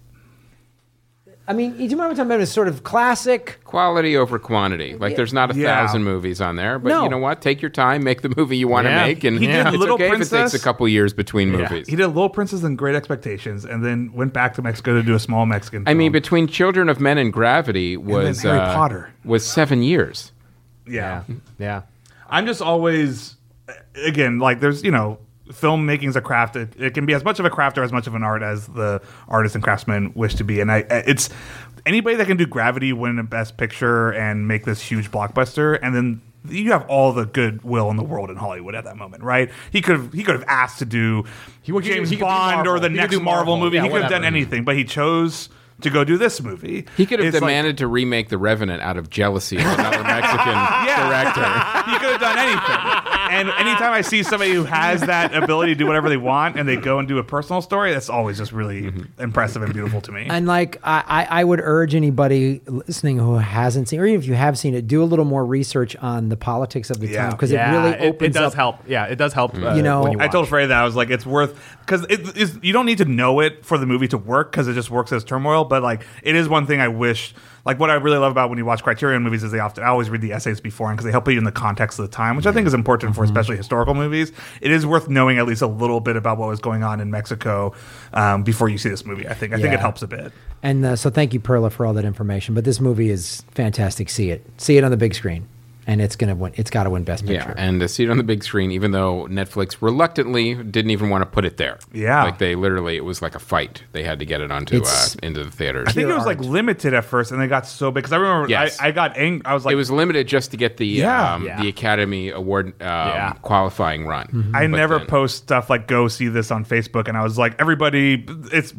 I mean, Y Tu Mama Tambien is sort of classic. Quality over quantity. Like, there's not a Yeah. thousand movies on there, but No. you know what? Take your time, make the movie you want to Yeah. make, and He did it's Little okay if it Princess. takes a couple years between movies. He did Little Princess and Great Expectations, and then went back to Mexico to do a small Mexican I film. mean, between Children of Men and Gravity was Harry uh, Potter. was seven years. yeah. Yeah. I'm just always, again, like there's, you know, filmmaking's a craft. It, it can be as much of a craft or as much of an art as the artists and craftsmen wish to be. And I, it's anybody that can do Gravity, win a Best Picture, and make this huge blockbuster, and then you have all the goodwill in the world in Hollywood at that moment, right? He could have he could have asked to do He would- James he could do Bond or Marvel. the He could next do Marvel, Marvel. movie. Yeah, he could have done whatever. anything, but he chose to go do this movie. He could have It's like- demanded to remake The Revenant out of jealousy of another Mexican director. He could have done anything. And anytime I see somebody who has that ability to do whatever they want and they go and do a personal story, that's always just really impressive and beautiful to me. And like, I, I I would urge anybody listening who hasn't seen, or even if you have seen it, do a little more research on the politics of the Yeah. time, because Yeah, it really it, opens it does up. help. Yeah, it does help. Uh, You know, when you I watch. told Freddie that I was like, it's worth, because it is, you don't need to know it for the movie to work, because it just works as turmoil. But like, it is one thing I wish, like what I really love about when you watch Criterion movies is they often, I always read the essays beforehand because they help you in the context of the time, which I think is important for especially historical movies. It is worth knowing at least a little bit about what was going on in Mexico um, before you see this movie. I think I think Yeah. it helps a bit. And uh, so thank you, Perla, for all that information. But this movie is fantastic. See it. See it on the big screen. And it's gonna win. It's got to win Best Picture. Yeah, and to see it on the big screen, even though Netflix reluctantly didn't even want to put it there. Yeah. like they literally, it was like a fight. They had to get it onto uh, It's- into the theaters. I think it Pure was like art. limited at first, and they got so big because I remember Yes. I, I got angry. I was like, it was limited just to get the Yeah. um, Yeah. the Academy Award um, Yeah. qualifying run. I But never then- post stuff like go see this on Facebook, and I was like, everybody, it's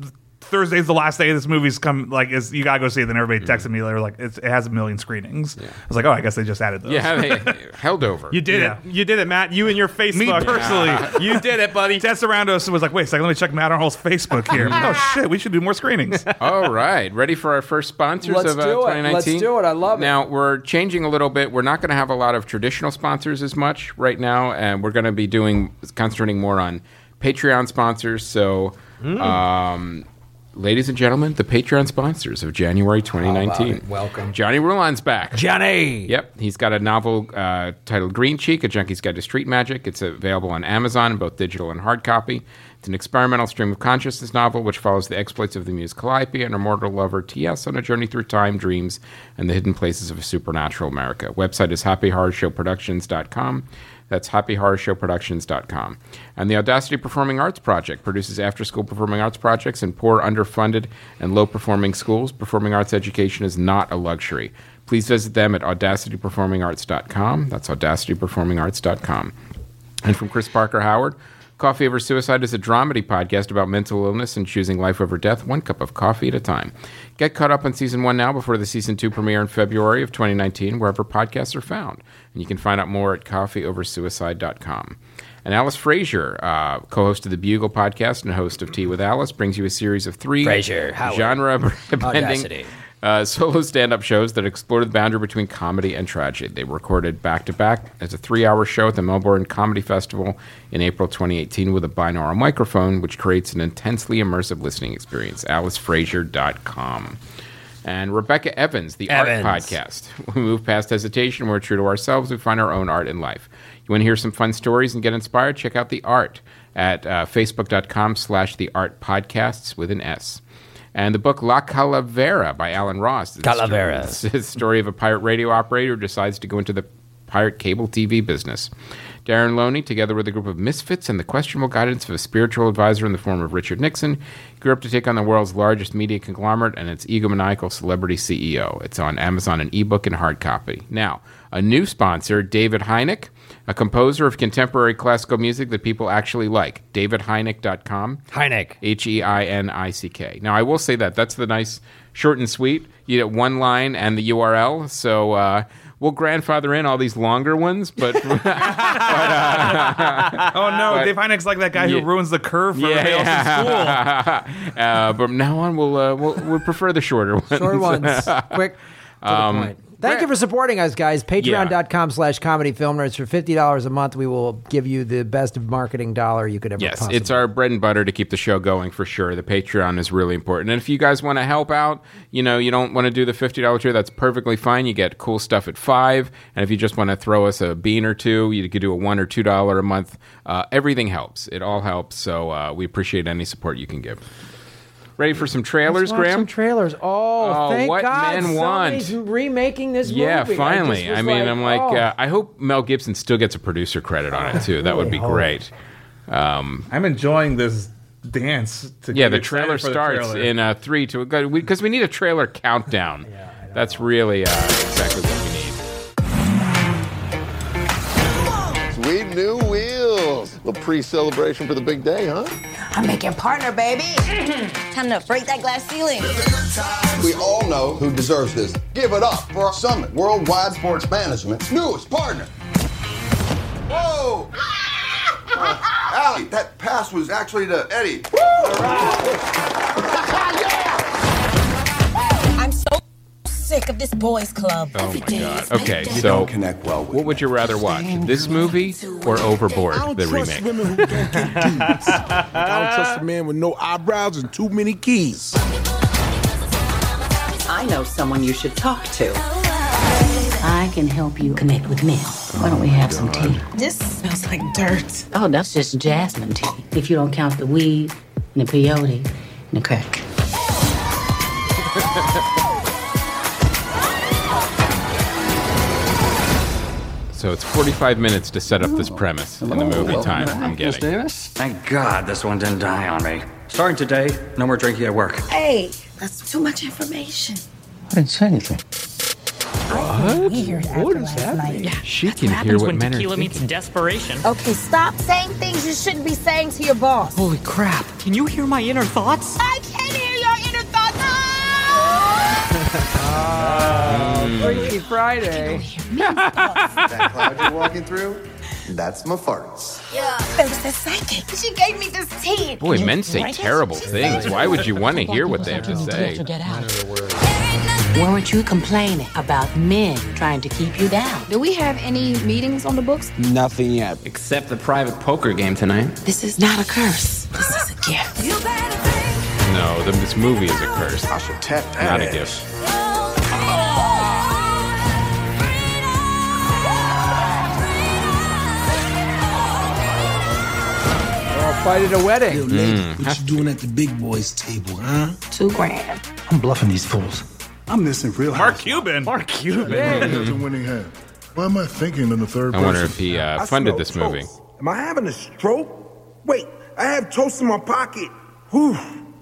Thursday's the last day of this movie's come. Like, is you gotta go see it. Then everybody texted me later, like, it's, it has a million screenings. Yeah. I was like, oh, I guess they just added those. Yeah, they held over. You did Yeah. it. You did it, Matt. You and your Facebook. Me personally. Yeah. You did it, buddy. Tess around us was like, wait a second, let me check Matt Arnold's Facebook here. Oh shit, we should do more screenings. All right, ready for our first sponsors Let's of uh, do it. twenty nineteen? Let's do it. I love it. Now, we're changing a little bit. We're not going to have a lot of traditional sponsors as much right now, and we're going to be doing concentrating more on Patreon sponsors. So, mm. um, ladies and gentlemen, the Patreon sponsors of January twenty nineteen. Welcome. Johnny Roulan's back. Johnny! Yep. He's got a novel uh, titled Green Cheek, A Junkie's Guide to Street Magic. It's available on Amazon in both digital and hard copy. It's an experimental stream of consciousness novel which follows the exploits of the muse Calliope and her mortal lover T S on a journey through time, dreams, and the hidden places of a supernatural America. Website is happy horror show productions dot com. That's happy horror show productions dot com. And the Audacity Performing Arts Project produces after-school performing arts projects in poor, underfunded, and low-performing schools. Performing arts education is not a luxury. Please visit them at audacity performing arts dot com. That's audacity performing arts dot com. And from Chris Parker Howard, Coffee Over Suicide is a dramedy podcast about mental illness and choosing life over death, one cup of coffee at a time. Get caught up on season one now before the season two premiere in February of twenty nineteen, wherever podcasts are found. And you can find out more at coffee over suicide dot com. And Alice Frazier, uh, co-host of the Bugle podcast and host of Tea with Alice, brings you a series of three Frazier, Howard, genre-bending uh, solo stand-up shows that explore the boundary between comedy and tragedy. They were recorded back-to-back as a three-hour show at the Melbourne Comedy Festival in April twenty eighteen with a binaural microphone, which creates an intensely immersive listening experience. alice frazier dot com. And Rebecca Evans, the Evans. Art Podcast. We move past hesitation. We're true to ourselves. We find our own art in life. You want to hear some fun stories and get inspired? Check out The Art at uh, facebook dot com slash The Art Podcasts with an S. And the book La Calavera by Alan Ross. Calavera. It's the story of a pirate radio operator who decides to go into the pirate cable T V business. Darren Loney, together with a group of misfits and the questionable guidance of a spiritual advisor in the form of Richard Nixon, grew up to take on the world's largest media conglomerate and its egomaniacal celebrity C E O. It's on Amazon in ebook and hard copy. Now, a new sponsor, David Hynek, a composer of contemporary classical music that people actually like. david hynek dot com. Hynek. H E I N I C K. Now, I will say that. That's the nice, short and sweet. You get one line and the U R L. So uh, we'll grandfather in all these longer ones. But, but uh, oh, no. but, Dave Hynek's like that guy yeah, who ruins the curve for yeah, everybody else in school. uh, but from now on, we'll, uh, we'll, we'll prefer the shorter ones. Short ones. Quick to Um, the point. Thank you for supporting us, guys. Patreon dot com slash comedy film nerds. For fifty dollars a month, we will give you the best marketing dollar you could ever Yes, possibly. it's our bread and butter to keep the show going for sure. The Patreon is really important. And if you guys want to help out, you know, you don't want to do the fifty dollars tier, that's perfectly fine. You get cool stuff at five. And if you just want to throw us a bean or two, you could do a one or two dollar a month. Uh, everything helps. It all helps. So uh, we appreciate any support you can give. Ready for some trailers, Let's watch Graham? Some trailers. Oh, Oh, thank what God! men want. Somebody's remaking this Yeah, movie. finally. I, I, just was mean, like, I'm like, oh. uh, I hope Mel Gibson still gets a producer credit on it, too. That would be hope. great. Um, I'm enjoying this dance. To yeah, get the excited trailer for the starts trailer. in uh, three to because we, we need a trailer countdown. Yeah, I know. That's really uh, exactly what we need. Sweet new wheels. A little pre-celebration for the big day, huh? I'm making partner, baby. Time to break that glass ceiling. We all know who deserves this. Give it up for our Summit Worldwide Sports Management's newest partner. Whoa! Uh, Allie, that pass was actually to Eddie. I'm so sick of this boys club. Oh Every my day God. is my Okay, day. so connect well with what would you rather watch, this movie or Overboard, the remake? Women who can't get dudes. Like, I don't trust a man with no eyebrows and too many keys. I know someone you should talk to. I can help you connect with men. Why don't we have some tea? This smells like dirt. Oh, that's just jasmine tea. If you don't count the weed, and the peyote, and the crack. So it's forty-five minutes to set up this premise in the movie time, I'm Miss getting. Davis? Thank God this one didn't die on me. Starting today, no more drinking at work. Hey, that's too much information. I didn't say anything. What? Weird after What does last that night. mean? She can happens hear what when men are tequila thinking. meets desperation. Okay, stop saying things you shouldn't be saying to your boss. Holy crap. Can you hear my inner thoughts? I can hear Oh, Freaky Friday. That cloud you're walking through, that's my farts. Yeah. It was the psychic. She gave me this tea. Boy, men say terrible things. Why would you want to hear what they have to say? Weren't you complaining about men trying to keep you down? Do we have any meetings on the books? Nothing yet. Except the private poker game tonight. This is not a curse. This is a gift. No, the, this movie is a curse. I should tap that Not a ass. gift. Fight at a wedding. Yo, lady, Mm. what you doing at the big boys table, huh? Two grand. I'm bluffing these fools. I'm missing real Mark house. Cuban. Mark Cuban. That's a winning hand. Why am I thinking in the third I person? wonder if he uh, funded this movie. Am I having a stroke? Wait, I have toast in my pocket. Whew.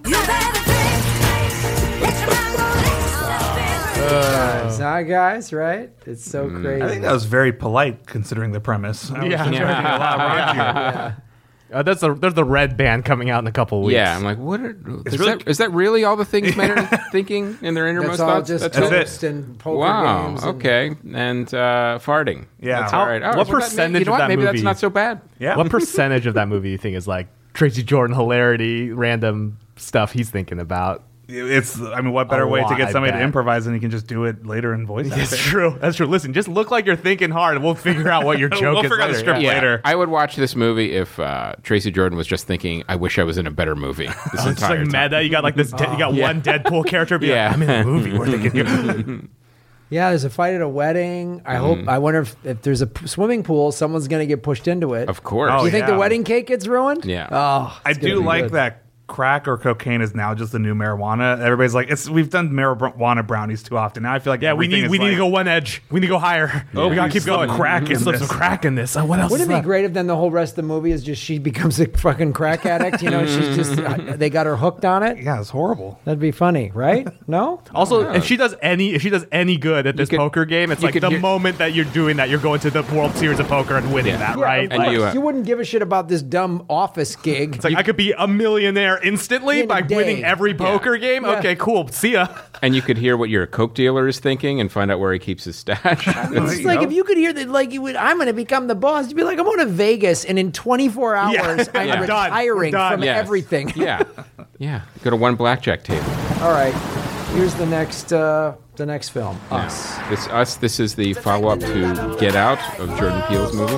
Uh, it's not guys, right? It's so crazy. I think that was very polite considering the premise. I was Yeah. expecting a lot raunchier. yeah. Uh, that's the there's the Red Band coming out in a couple weeks. Yeah, I'm like, what? Are, is, really- that, is that really all the things men are thinking in their innermost That's all thoughts? just That's That's it? toast and poker Wow. games. and- Okay. And uh, farting. Yeah. That's How- all right. All right. what Well, that may- percentage you know of what? that Maybe movie- that's not so bad. Yeah. What percentage of that movie do you think is like Tracy Jordan hilarity, random stuff he's thinking about? It's, I mean, what better A way to lot, get I somebody bet. to improvise than you can just do it later in voice That's acting? true. That's true. Listen, just look like you're thinking hard, and we'll figure out what your joke We'll is. figure out the later. script Yeah. later. I would watch this movie if uh, Tracy Jordan was just thinking, I wish I was in a better movie this It's like entire time. meta. You got like this. De- you got Yeah. one Deadpool character. Be Yeah. like, I'm in a movie. We're thinking. Yeah, there's a fight at a wedding. I hope. I wonder if, if there's a p- swimming pool, some's going to get pushed into it. Of course. Oh, Do you think yeah. the wedding cake gets ruined? Yeah. Oh, I it's gonna do be like good. that crack or cocaine is now just the new marijuana. Everybody's like, it's we've done marijuana brownies too often. Now I feel like Yeah, we everything need is we need like, to go one edge. We need to go higher. Oh, we gotta we keep slip going. crack in Slip this. some crack in this. Uh, what else? Wouldn't is it be left? great if then the whole rest of the movie is just she becomes a fucking crack addict? You know, she's just uh, they got her hooked on it. Yeah, it's horrible. That'd be funny, right? No. Also, if she does any, if she does any good at this could- poker game, it's you like could the hear- moment that you're doing that, you're going to the World Series of Poker and winning that, Yeah, right? of And course. you, uh, you wouldn't give a shit about this dumb office gig. It's like I could be a millionaire instantly In a by day. winning every poker game. Yeah. Okay, cool. See ya. And you could hear what your coke dealer is thinking and find out where he keeps his stash. It's just like if you could hear that, like you would, I'm going to become the boss. You'd be like, I'm going to Vegas, and in twenty-four hours, Yeah. I'm Yeah. Done. retiring Done. from Yes. everything. Yeah. Yeah. Go to one blackjack table. All right, here's the next, uh, the next film, Us. This Us. This is the follow-up to Get Out of Jordan Peele's movie.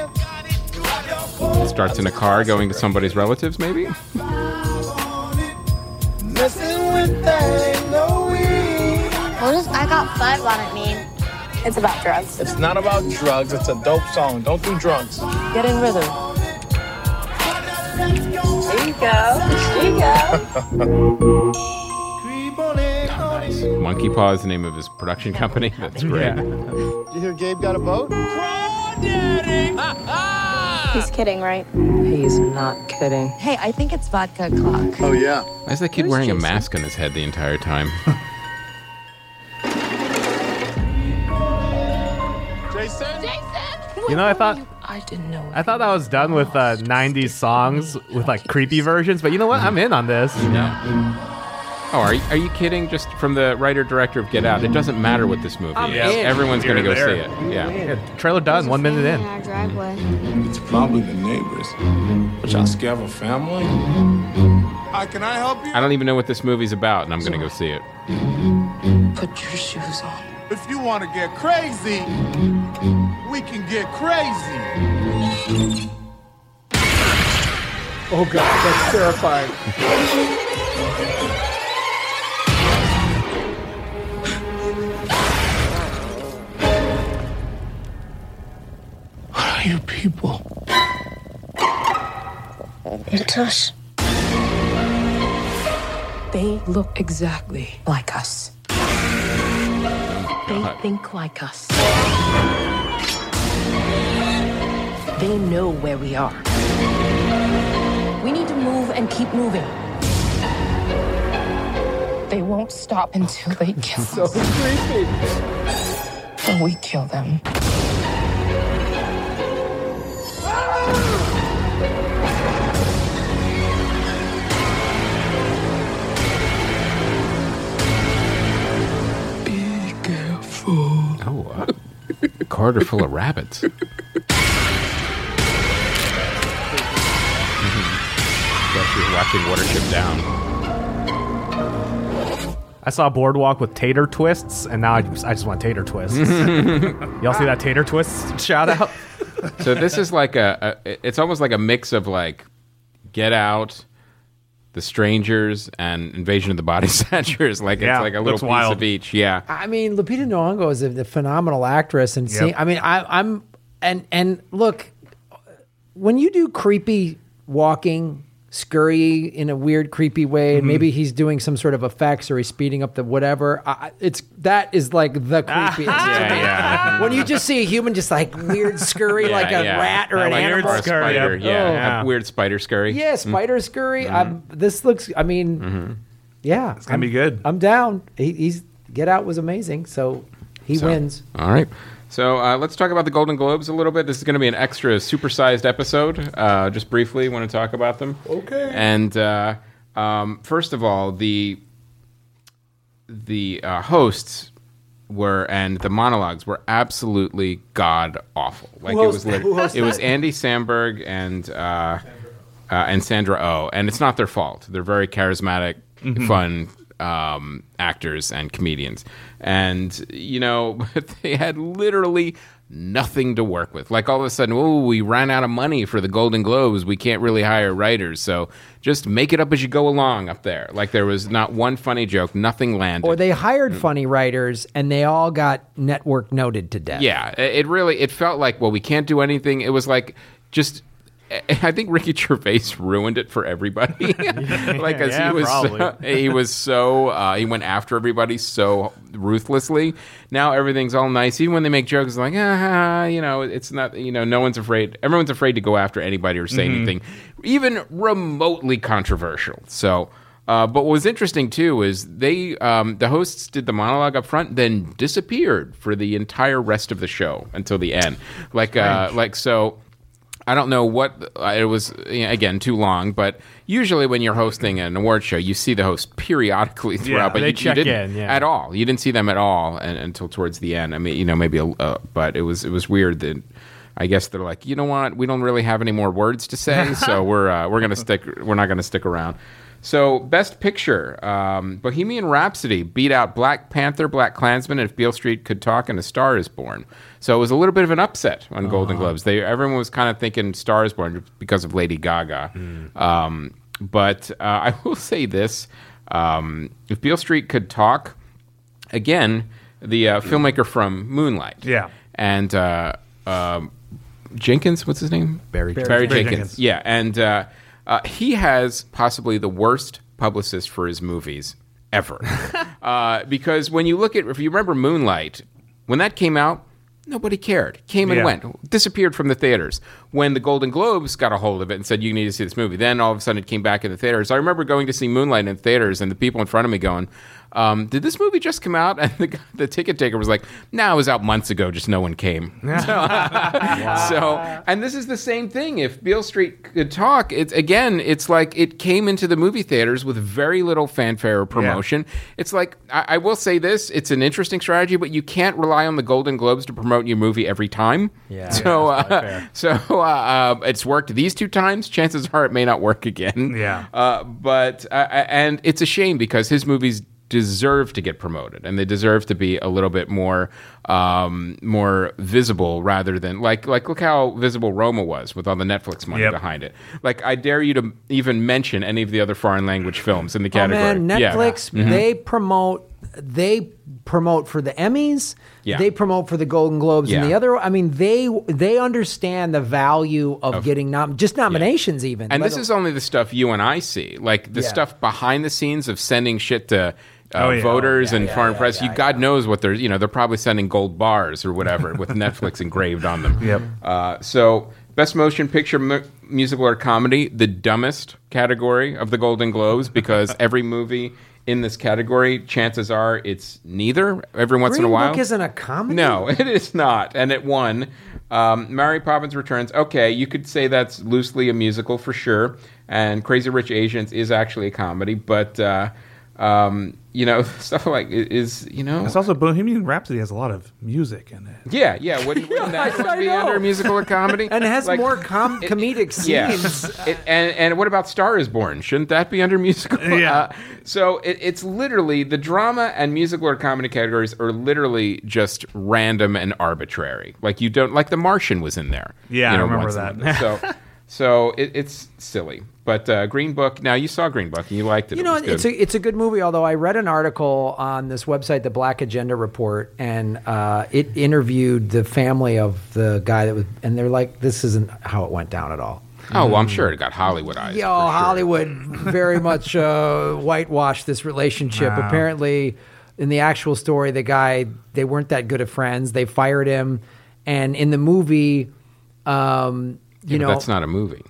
It starts in a car going to somebody's relatives, maybe. What does I got five on it mean? It's about drugs. It's not about drugs. It's a dope song. Don't do drugs. Get in rhythm. There you go. There you go. Nice. Monkey Paw is the name of his production company. That's great. You hear Gabe got a boat? He's kidding, right? He's not kidding. Hey, I think it's vodka clock. Oh, yeah. Why is that kid wearing a mask on his head the entire time? You know, I thought I didn't know. I thought that was done with uh, nineties songs with like creepy versions, but you know what? I'm in on this. Oh, are you, are you kidding? Just from the writer-director of Get Out, it doesn't matter what this movie I'm is. in. Everyone's going to You're go there. see it. Yeah. Yeah, trailer done. One minute in. our driveway. It's probably the neighbors. But y'all scared of a family? Hi, can I help you? I don't even know what this movie's about, and I'm going to go see it. Put your shoes on. If you want to get crazy, we can get crazy. Oh god, that's terrifying. What are you people? It's us. They look exactly like us. They God. think like us. They know where we are. We need to move and keep moving. They won't stop until they kill So us. creepy. Or we kill them. Oh, uh, a corridor full of rabbits. Guess you're watching Watership Down. I saw Boardwalk with tater twists, and now I just, I just want tater twists. Y'all see that tater twist shout out? So this is like a, a, it's almost like a mix of like Get Out, The Strangers, and Invasion of the Body Snatchers. Like Yeah, it's like a little looks piece wild. of each. Yeah. I mean, Lupita Nyong'o is a, a phenomenal actress, and Yep. see, I mean, I, I'm and and look, when you do creepy walking, scurry in a weird, creepy way, and maybe he's doing some sort of effects or he's speeding up the whatever. I, it's that is like the creepiest. Yeah, yeah. When you just see a human just like weird scurry, Yeah, like a yeah. rat or Uh, an like animal. or a scurry, spider. yep. Yeah. Oh. A weird spider scurry. Yeah, spider scurry. I'm, this looks. I mean, yeah, It's gonna be good. I'm down. He, he's Get Out was amazing, so he So, wins. All right. So uh, let's talk about the Golden Globes a little bit. This is going to be an extra supersized episode. Uh, just briefly, want to talk about them. Okay. And uh, um, first of all, the the uh, hosts were and the monologues were absolutely god awful. Like Who it was hosted- lit- who hosted it was it? Andy Samberg and uh, uh, and Sandra Oh, and it's not their fault. They're very charismatic, fun um, actors and comedians, and you know they had literally nothing to work with. Like all of a sudden, oh, we ran out of money for the Golden Globes. We can't really hire writers, so just make it up as you go along up there. Like there was not one funny joke, nothing landed. Or they hired funny writers and they all got network noted to death. Yeah, it it really it felt like, well, we can't do anything. It was like just. I think Ricky Gervais ruined it for everybody. like, as Yeah, he was, probably. so, he was so uh, he went after everybody so ruthlessly. Now everything's all nice. Even when they make jokes, like, ah, you know, it's not, you know, no one's afraid. Everyone's afraid to go after anybody or say anything, even remotely controversial. So. Uh, but what was interesting too is they um, the hosts did the monologue up front, then disappeared for the entire rest of the show until the end. Like, uh, like so. I don't know what uh, it was, you know, again, too long, but usually when you're hosting an award show, you see the host periodically throughout, Yeah, but they you, check you didn't in, yeah. at all. You didn't see them at all and, until towards the end. I mean, you know, maybe, a, uh, but it was it was weird that I guess they're like, you know what, we don't really have any more words to say, so we're uh, we're gonna stick. We're not gonna stick around. So, Best Picture, um, Bohemian Rhapsody beat out Black Panther, Black Klansman, and If Beale Street Could Talk, and A Star Is Born. So it was a little bit of an upset on Golden Globes. They everyone was kind of thinking Star Is Born because of Lady Gaga. Um, but uh, I will say this: um, If Beale Street Could Talk, again, the uh, filmmaker from Moonlight, Yeah. and uh, um, Jenkins, what's his name? Barry Barry, Barry Jenkins. Jenkins. Yeah, and uh, uh, he has possibly the worst publicist for his movies ever. uh, because when you look at, if you remember Moonlight, when that came out, nobody cared. Came and Yeah. went. Disappeared from the theaters. When the Golden Globes got a hold of it and said, you need to see this movie, then all of a sudden it came back in the theaters. I remember going to see Moonlight in theaters and the people in front of me going, um, did this movie just come out? And the, guy- the ticket taker was like, no, it was out months ago, just no one came. So, and this is the same thing. If Beale Street Could Talk, it's again, it's like it came into the movie theaters with very little fanfare or promotion. It's like, I, I will say this, it's an interesting strategy, but you can't rely on the Golden Globes to promote your movie every time. Yeah. So, Yeah, that's probably uh, fair. so uh, uh, it's worked these two times. Chances are it may not work again. Yeah. Uh, but uh, and it's a shame because his movies deserve to get promoted and they deserve to be a little bit more um, more visible rather than like like look how visible Roma was with all the Netflix money Yep. behind it. Like I dare you to even mention any of the other foreign language films in the Oh category. man, Yeah. Netflix, Mhm. they promote they promote for the Emmys. Yeah. They promote for the Golden Globes and Yeah. the other. I mean, they they understand the value of, Of- getting nom- just nominations even. And let this al- is only the stuff you and I see, like the Yeah. stuff behind the scenes of sending shit to uh, Oh, yeah. voters Oh, yeah, and yeah, foreign yeah, press. yeah, you God knows what they're, you know, they're probably sending gold bars or whatever with Netflix engraved on them. Yep. Uh, so, best motion picture, mu- musical or comedy, the dumbest category of the Golden Globes because every movie in this category, chances are it's neither. Every once Green in a while, Book isn't a comedy. no, it is not. And it won. Um, Mary Poppins Returns. Okay, you could say that's loosely a musical for sure. And Crazy Rich Asians is actually a comedy. But uh, Um, you know, stuff like is you know. It's also Bohemian Rhapsody has a lot of music in it. Yeah, yeah. Wouldn't, wouldn't that one be under musical or comedy? And it has Like, more com- it- comedic Yeah. scenes. It, and and what about Star Is Born? Shouldn't that be under musical? Yeah. Uh, so it, it's literally the drama and musical or comedy categories are literally just random and arbitrary. Like you don't like The Martian was in there. Yeah, you know, I remember once that. in a- So so it, it's silly. But uh, Green Book. Now you saw Green Book and you liked it. You It know, was good. it's a it's a good movie. Although I read an article on this website, the Black Agenda Report, and uh, it interviewed the family of the guy that was, and they're like, "This isn't how it went down at all." Oh well, I'm sure it got Hollywoodized. Yo, Hollywood very much uh, whitewashed this relationship. Wow. Apparently, in the actual story, the guy, they weren't that good of friends. They fired him, and in the movie, um, you Yeah, but know, that's not a movie.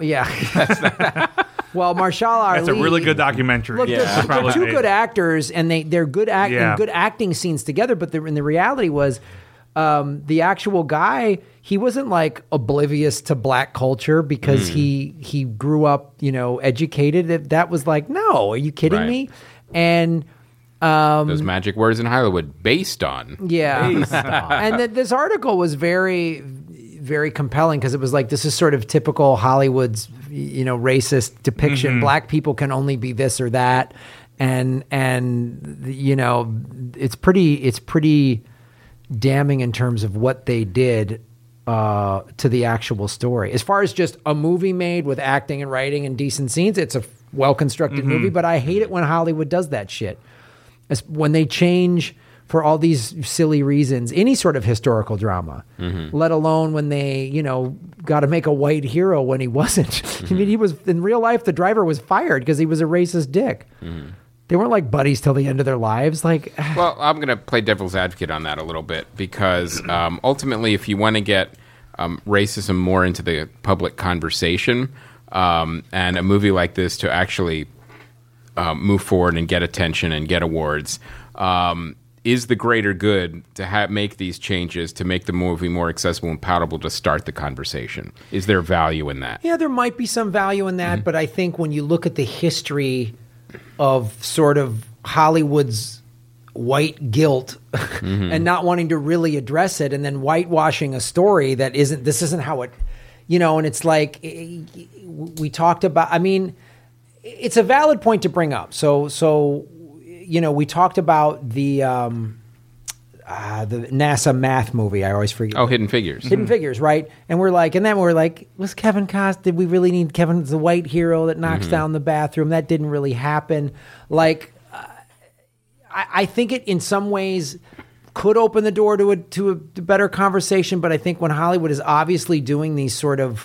Yeah. Well, Marshall Ali. That's a really good documentary. Look, Yeah. they're, they're Probably two made. good actors, and they they're good act Yeah. and good acting scenes together. But the, and the reality was, um, the actual guy, he wasn't like oblivious to black culture because Mm. he he grew up, you know, educated. That that was like, no, are you kidding Right. me? And um, Those magic words in Hollywood, based on. yeah, and th- this article was very, very compelling because it was like, this is sort of typical Hollywood's, you know, racist depiction. Mhm. Black people can only be this or that, and and you know, it's pretty, it's pretty damning in terms of what they did uh, to the actual story. As far as just a movie made with acting and writing and decent scenes, it's a well constructed Mhm. movie. But I hate it when Hollywood does that shit. As when they change for all these silly reasons any sort of historical drama, Mhm. let alone when they, you know, got to make a white hero when he wasn't. I mean, he was in real life, the driver was fired because he was a racist dick. They weren't like buddies till the end of their lives. Like, Well, I'm going to play devil's advocate on that a little bit because um, ultimately, if you want to get um, racism more into the public conversation, um, and a movie like this to actually um, move forward and get attention and get awards, um, is the greater good to have make these changes to make the movie more accessible and palatable to start the conversation? Is there value in that? yeah, there might be some value in that, but I think when you look at the history of sort of Hollywood's white guilt and not wanting to really address it, and then whitewashing a story that isn't, this isn't how it, you know, and it's like, eh, we talked about, I mean, it's a valid point to bring up. So, so, you know, we talked about the, um, uh, the NASA math movie. I always forget. Oh, Hidden Figures. Hidden Figures, right? And we're like, and then we're like, was Kevin Costner? Did we really need Kevin, the white hero that knocks Mhm. down the bathroom? That didn't really happen. Like, uh, I, I think it in some ways could open the door to a to a better conversation. But I think when Hollywood is obviously doing these sort of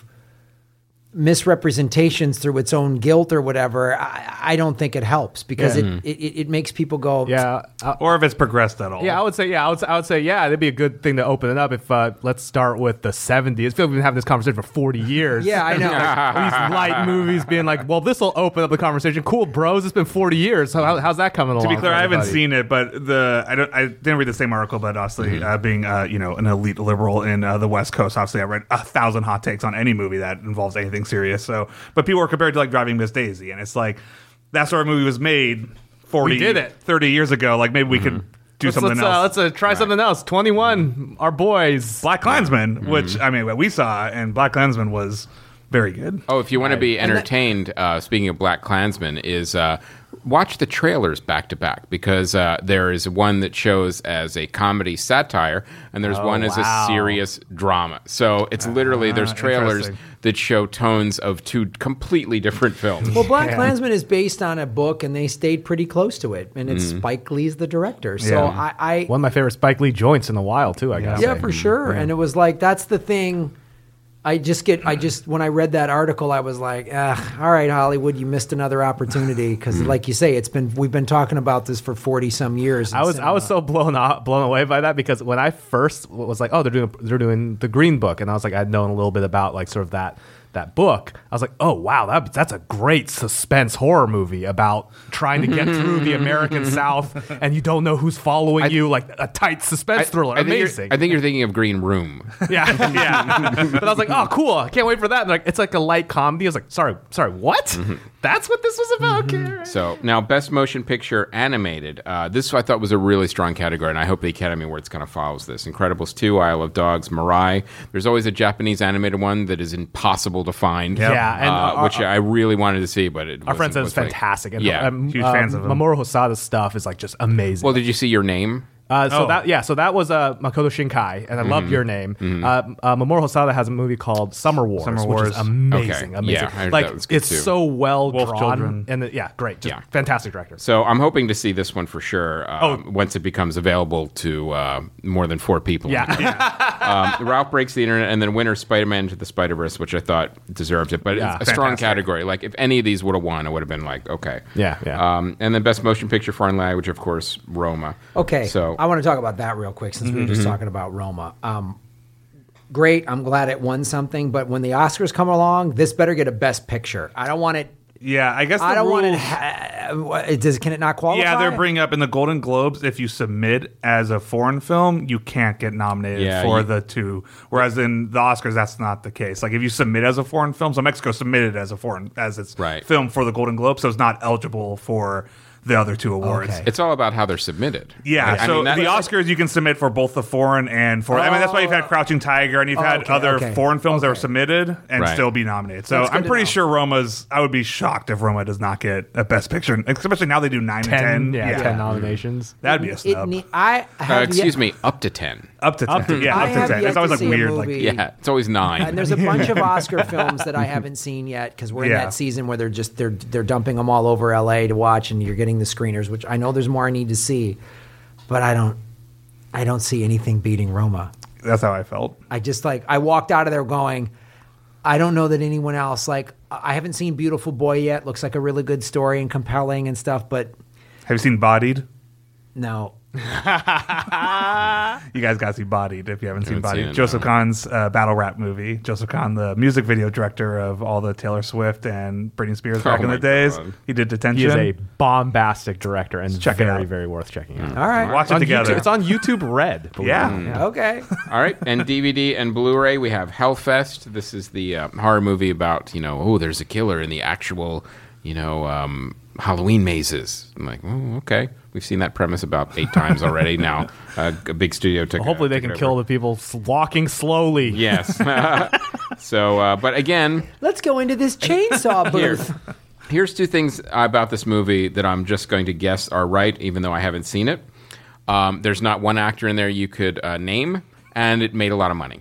misrepresentations through its own guilt or whatever, I, I don't think it helps because Yeah. it, it it makes people go, Yeah, or if it's progressed at all. Yeah, I would say, yeah, I would, I would say, yeah, it'd be a good thing to open it up if, uh, let's start with the seventies. I feel like we've been having this conversation for forty years. Yeah, I know. Like, these light movies being like, well, this will open up the conversation. Cool, bros, it's been forty years. So how, how's that coming along? To be clear, for I haven't everybody? seen it, but the I don't I didn't read the same article, but obviously uh, being uh, you know an elite liberal in uh, the West Coast, obviously I read a thousand hot takes on any movie that involves anything serious. So, but people are compared to like Driving Miss Daisy, and it's like that sort of movie was made forty, We did it. thirty years ago. Like maybe we could do let's, something let's, else. Uh, let's uh, try something else. twenty-one, our boys. Black Klansman, which I mean, what we saw, and Black Klansman was very good. Oh, if you want to be And that- entertained, uh, speaking of Black Klansman, is uh, watch the trailers back to back because uh, there is one that shows as a comedy satire, and there's Oh, one as wow. a serious drama. So it's literally there's Ah, trailers interesting. that show tones of two completely different films. well, Black Klansman is based on a book, and they stayed pretty close to it. And it's Mhm. Spike Lee's the director, so Yeah. I, I One of my favorite Spike Lee joints in a while, too, I guess. yeah, for sure. And it was like that's the thing. I just get, I just when I read that article, I was like, ah, all right, Hollywood, you missed another opportunity because, like you say, it's been we've been talking about this for forty some years. in I was I cinema. was so blown out, blown away by that because when I first was like, oh, they're doing they're doing the Green Book, and I was like, I'd known a little bit about like sort of that that book, I was like, oh wow, that, that's a great suspense horror movie about trying to get through the American South, and you don't know who's following I, you, like a tight suspense I, thriller. I Amazing. Think I think you're thinking of Green Room. Yeah, yeah. But I was like, oh, cool. I can't wait for that. And like, it's like a light comedy. I was like, sorry, sorry, what? Mm-hmm. That's what this was about. Mm-hmm. Okay, right. So now, best motion picture animated. Uh, this I thought was a really strong category, and I hope the Academy Awards kind of follows this. Incredibles two, Isle of Dogs, Mirai. There's always a Japanese animated one that is impossible to find. Yep. Yeah, and uh, our, which I really wanted to see, but it our friend said it's fantastic. Like, and yeah, um, huge um, fans of him. Mamoru Hosada's stuff is like just amazing. Well, did you see Your Name? Uh, so oh. that yeah, so that was uh, Makoto Shinkai, and I mm-hmm. love Your Name. Mm-hmm. Uh, uh, Mamoru Hosada has a movie called Summer Wars, Summer which Wars. is amazing, Okay. amazing. Yeah, I heard like that was good it's too. so well Wolf drawn, Children. and the, yeah, great, just Yeah. fantastic director. So I'm hoping to see this one for sure. Um, Oh. once it becomes available to uh, more than four people. Yeah, um, Ralph Breaks the Internet, and then winner Spider-Man Into the Spider-Verse, which I thought deserved it. But Yeah. it's a strong Fantastic. category. Like if any of these would have won, I would have been like, okay. Yeah, yeah. Um, and then best motion picture foreign language, of course, Roma. Okay, So I want to talk about that real quick since we were just talking about Roma. Um, great, I'm glad it won something, but when the Oscars come along, this better get a Best Picture. I don't want it. Yeah, I guess the I don't rules, want it. Ha- it does can it not qualify? Yeah, they're bringing up in the Golden Globes, if you submit as a foreign film, you can't get nominated Yeah, for you- the two. Whereas in the Oscars, that's not the case. Like if you submit as a foreign film, so Mexico submitted as a foreign as its Right. film for the Golden Globe, so it's not eligible for the other two awards. Okay. It's all about how they're submitted. Yeah, Like, I so mean, that- the Oscars you can submit for both the foreign and for. I mean, that's why you've had Crouching Tiger and you've Oh, had okay, other okay. foreign films that were Okay. submitted and Right. still be nominated. So That's good I'm to pretty know. sure Roma's. I would be shocked if Roma does not get a Best Picture, especially now they do nine ten, and ten. yeah, ten nominations. That'd be a It snub. ne- I Uh, have excuse yet, me, up to ten. Up to ten. Up to- yeah, I up to have ten. yet It's always to like see a weird. Like movie. Yeah, it's always nine. And there's a bunch of Oscar films that I haven't seen yet because we're in Yeah. that season where they're just they're they're dumping them all over L A to watch, and you're getting the screeners, which I know there's more I need to see, but I don't I don't see anything beating Roma. that's how I felt. I just like I walked out of there going, I don't know that anyone else like I haven't seen Beautiful Boy yet. Looks like a really good story and compelling and stuff, but Have you seen Bodied? no. You guys got to see Bodied if you haven't seen Haven't Bodied. seen it, Joseph no. Kahn's uh, battle rap movie. Joseph Kahn, the music video director of all the Taylor Swift and Britney Spears back Oh in my the days. God. He did Detention. He is a bombastic director and check it very, out. very worth checking out. All right. Watch It's it on together. YouTube, it's on YouTube Red. believe Yeah. it or not. Mm. Okay. All right, and D V D and Blu-ray, we have Hellfest. This is the uh, horror movie about, you know, oh, there's a killer in the actual, you know, um, Halloween mazes. I'm like, oh, okay. We've seen that premise about eight times already now. Uh, a big studio took Well, hopefully uh, they took can it kill over. the people s- walking slowly. Yes. So, uh, but again, Let's go into this chainsaw here, booth. here's two things about this movie that I'm just going to guess are right, even though I haven't seen it. Um, there's not one actor in there you could uh, name, and it made a lot of money.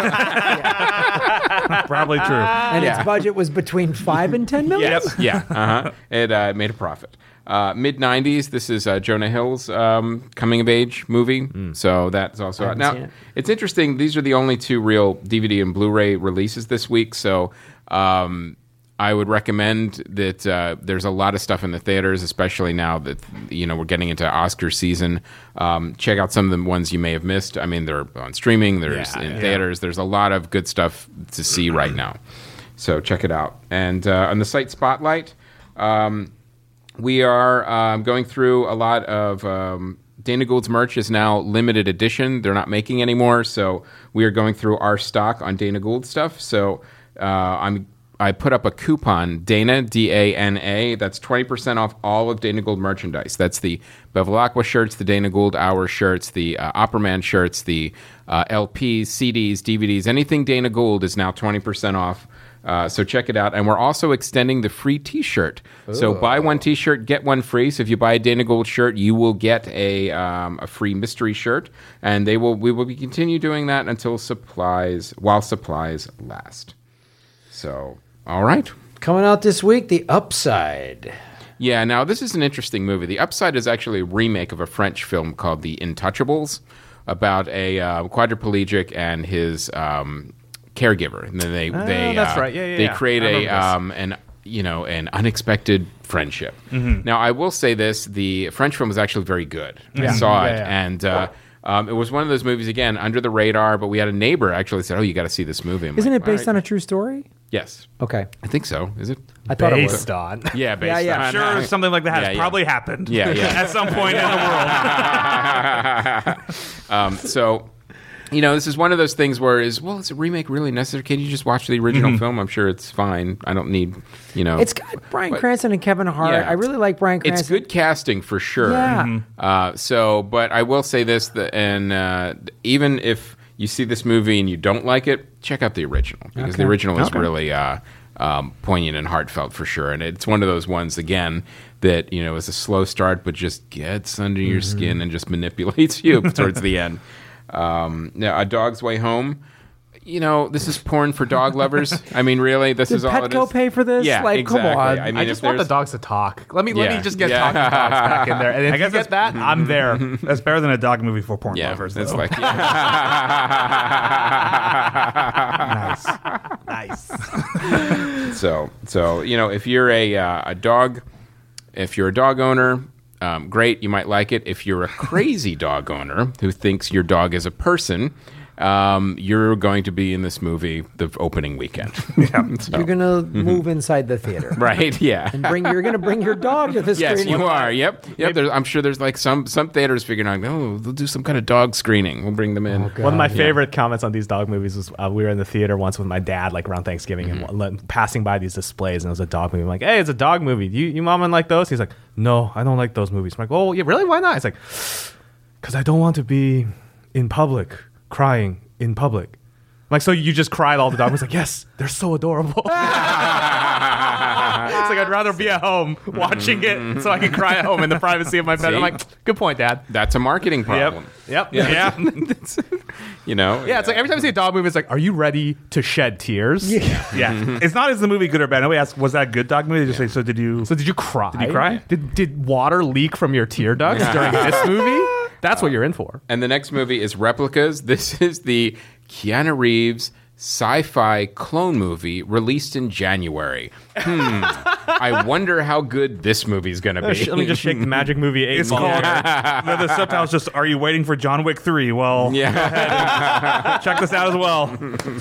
Probably true. And Yeah. its budget was between five and ten million. Yes. Yeah. Uh-huh. It uh, made a profit. Uh, Mid nineties. This is uh, Jonah Hill's um, coming of age movie. So that's also I out. haven't Now seen it. it's interesting. These are the only two real D V D and Blu-ray releases this week. So um, I would recommend that uh, there's a lot of stuff in the theaters, especially now that you know we're getting into Oscar season. Um, check out some of the ones you may have missed. I mean, they're on streaming. There's Yeah, in yeah. theaters. There's a lot of good stuff to see right now. So check it out. And uh, on the site Spotlight, um, we are um, going through a lot of um, Dana Gould's merch is now limited edition. They're not making anymore, so we are going through our stock on Dana Gould stuff. So uh, I'm I put up a coupon, Dana, D A N A. That's twenty percent off all of Dana Gould merchandise. That's the Bevilacqua shirts, the Dana Gould Hour shirts, the uh, Opperman shirts, the uh, L Ps, C Ds, D V Ds. Anything Dana Gould is now twenty percent off. Uh, so check it out. And we're also extending the free T-shirt. So buy one T-shirt, get one free. So if you buy a Dana Gould shirt, you will get a um, a free mystery shirt. And they will we will be continue doing that until supplies, while supplies last. So, all right. Coming out this week, The Upside. Yeah, now this is an interesting movie. The Upside is actually a remake of a French film called The Intouchables about a uh, quadriplegic and his um, caregiver. And then they Oh, they that's uh, right. Yeah, yeah, they yeah. create I a remember this. um, an you know an unexpected friendship. Mm-hmm. Now I will say this: the French film was actually very good. I Yeah. saw Yeah, it, yeah. and uh, um, it was one of those movies again under the radar. But we had a neighbor actually said, "Oh, you got to see this movie." I'm Isn't like, it based "All on right." a true story? Yes. Okay. I think so. Is it? I thought based it was. on. Yeah, based Yeah, yeah. on. I'm sure uh, something like that has yeah, yeah. probably happened. Yeah, yeah. at some point in the world. um, so, you know, this is one of those things where is well, is a remake really necessary? Can you just watch the original Mm-hmm. film? I'm sure it's fine. I don't need, you know. It's got Bryan but- Cranston and Kevin Hart. Yeah. I really like Bryan Cranston. It's good casting for sure. Yeah. Uh, so, but I will say this, that, and uh, even if you see this movie and you don't like it, check out the original because the Okay. original is Okay. really uh, um, poignant and heartfelt for sure. And it's one of those ones again that you know is a slow start, but just gets under your Mm-hmm. skin and just manipulates you towards the end. Um, now, A Dog's Way Home. You know, this is porn for dog lovers. I mean, really, this Did is all it Petco is. pay for this? Yeah, Like, come exactly. on. I mean, I if just want the there's- dogs to talk. Let me let Yeah. me just get Yeah. talking dogs back in there. And if I guess you get that, I'm there. That's better than a dog movie for porn Yeah, lovers. it's though. like nice. Nice. so so you know if you're a uh, a dog, if you're a dog owner, um, great, you might like it. If you're a crazy dog owner who thinks your dog is a person, um, you're going to be in this movie the opening weekend. Yeah, so, You're gonna move inside the theater, right? Yeah. And bring. You're gonna bring your dog to the Yes, screen. you are. Yep, yep. There's, I'm sure there's like some some theaters figuring out, oh, they'll do some kind of dog screening. We'll bring them in. God. One of my Yeah. favorite comments on these dog movies was uh, we were in the theater once with my dad, like around Thanksgiving, Mm-hmm. and l- passing by these displays, and it was a dog movie. I'm like, hey, it's a dog movie. You, you mom and like those? He's like, no, I don't like those movies. I'm like, oh, yeah, really? Why not? He's like, because I don't want to be in public crying in public. I'm like, so you just cried all the dog? I was like, yes, they're so adorable. It's like I'd rather be at home watching it so I can cry at home in the privacy of my bed. See? I'm like, good point, Dad. That's a marketing problem. Yep. Yeah. Yeah. You know. Yeah, it's like every time I see a dog movie, it's like, are you ready to shed tears? Yeah. Yeah. It's not, is the movie good or bad? Nobody asked, was that a good dog movie? They just say, so did you. So did you cry? Did you cry? Did did water leak from your tear ducts during this movie? That's what you're in for. And the next movie is Replicas. This is the Keanu Reeves sci-fi clone movie released in January. Hmm. I wonder how good this movie's going to be. Let me just shake the Magic Movie eight It's ball. called. no, the subtitle's just, are you waiting for John Wick three? Well, Yeah. check this out as well.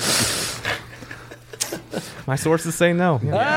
My sources say no.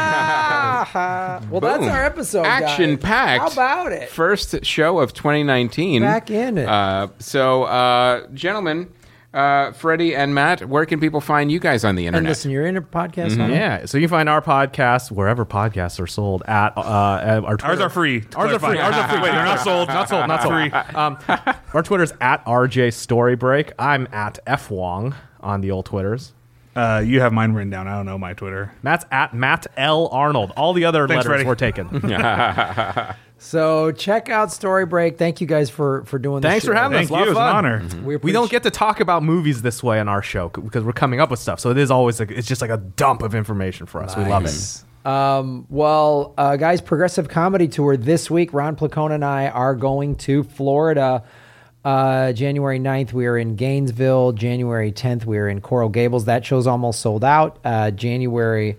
Ah, well, that's Boom. our episode. guys. Action packed. How about it? First show of twenty nineteen. Back in it. Uh, so, uh, gentlemen, uh, Freddie and Matt, where can people find you guys on the And internet? listen, you're in a podcast. Mm-hmm. huh? Yeah, so you can find our podcast wherever podcasts are sold at, uh, at our Twitter. Ours are free. to Ours are clarify. free. Ours are free. Wait, they're not sold. Not sold. Not sold. Free. Um, our Twitter's at R J Storybreak. I'm at F Wong on the old Twitters. Uh, you have mine written down. I don't know my Twitter. Matt's at Matt L Arnold. All the other Thanks, letters Freddie. were taken. So check out Story Break. Thank you guys for for doing this. Thanks for having Thank us. A lot you. of It was an fun. honor. We, We appreciate- don't get to talk about movies this way on our show c- because we're coming up with stuff. So it is always like it's just like a dump of information for us. We love it. Um, well, uh, guys, Progressive Comedy Tour this week. Ron Placone and I are going to Florida. Uh, January ninth, we are in Gainesville. January tenth, we are in Coral Gables. That show's almost sold out. Uh, January,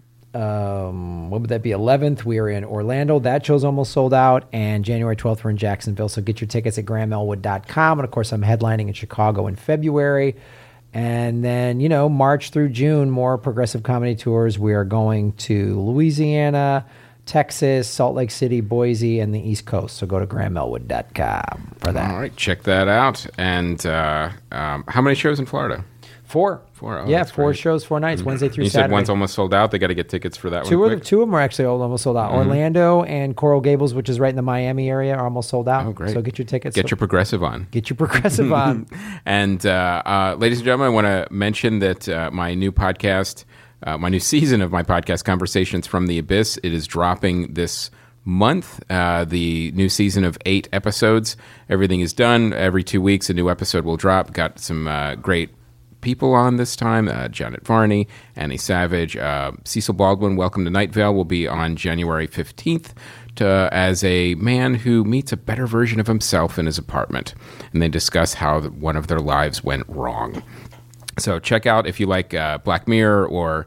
um, what would that be? eleventh, we are in Orlando. That show's almost sold out. And January twelfth, we're in Jacksonville. So get your tickets at graham elwood dot com. And of course, I'm headlining in Chicago in February. And then, you know, March through June, more Progressive Comedy Tours. We are going to Louisiana, Texas, Salt Lake City, Boise, and the East Coast. So go to graham elwood dot com for that. All right, check that out. And uh, um, how many shows in Florida? Four. Four. Oh, yeah, that's four great. shows, four nights, Wednesday through You Saturday. said one's almost sold out. They got to get tickets for that two one of, quick. two of them are actually almost sold out. Mhm. Orlando and Coral Gables, which is right in the Miami area, are almost sold out. Oh, great. So get your tickets. Get So- your Progressive on. Get your Progressive on. And uh, uh, ladies and gentlemen, I want to mention that uh, my new podcast, uh, my new season of my podcast, Conversations from the Abyss, it is dropping this month. Uh, the new season of eight episodes. Everything is done. Every two weeks, a new episode will drop. Got some uh, great people on this time. Uh, Janet Varney, Annie Savage, uh, Cecil Baldwin, Welcome to Night Vale will be on January fifteenth to, as a man who meets a better version of himself in his apartment. And they discuss how the, one of their lives went wrong. So check out if you like uh, Black Mirror or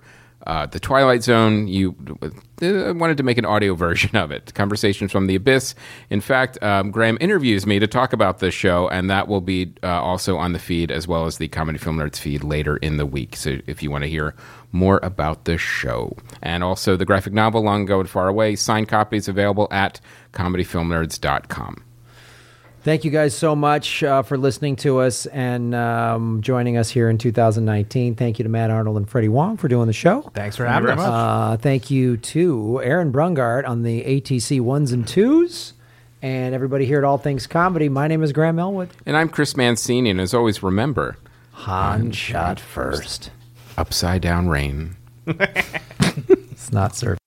uh, The Twilight Zone. You uh, wanted to make an audio version of it, Conversations from the Abyss. In fact, um, Graham interviews me to talk about this show, and that will be uh, also on the feed as well as the Comedy Film Nerds feed later in the week. So if you want to hear more about the show. And also the graphic novel, Long Ago and Far Away, signed copies available at comedy film nerds dot com. Thank you guys so much uh, for listening to us and um, joining us here in two thousand nineteen. Thank you to Matt Arnold and Freddie Wong for doing the show. Thanks for having us. Uh, thank you to Aaron Brungart on the A T C ones and twos. And everybody here at All Things Comedy. My name is Graham Elwood. And I'm Chris Mancini. And as always, remember, Han shot first. Upside down rain. It's not served.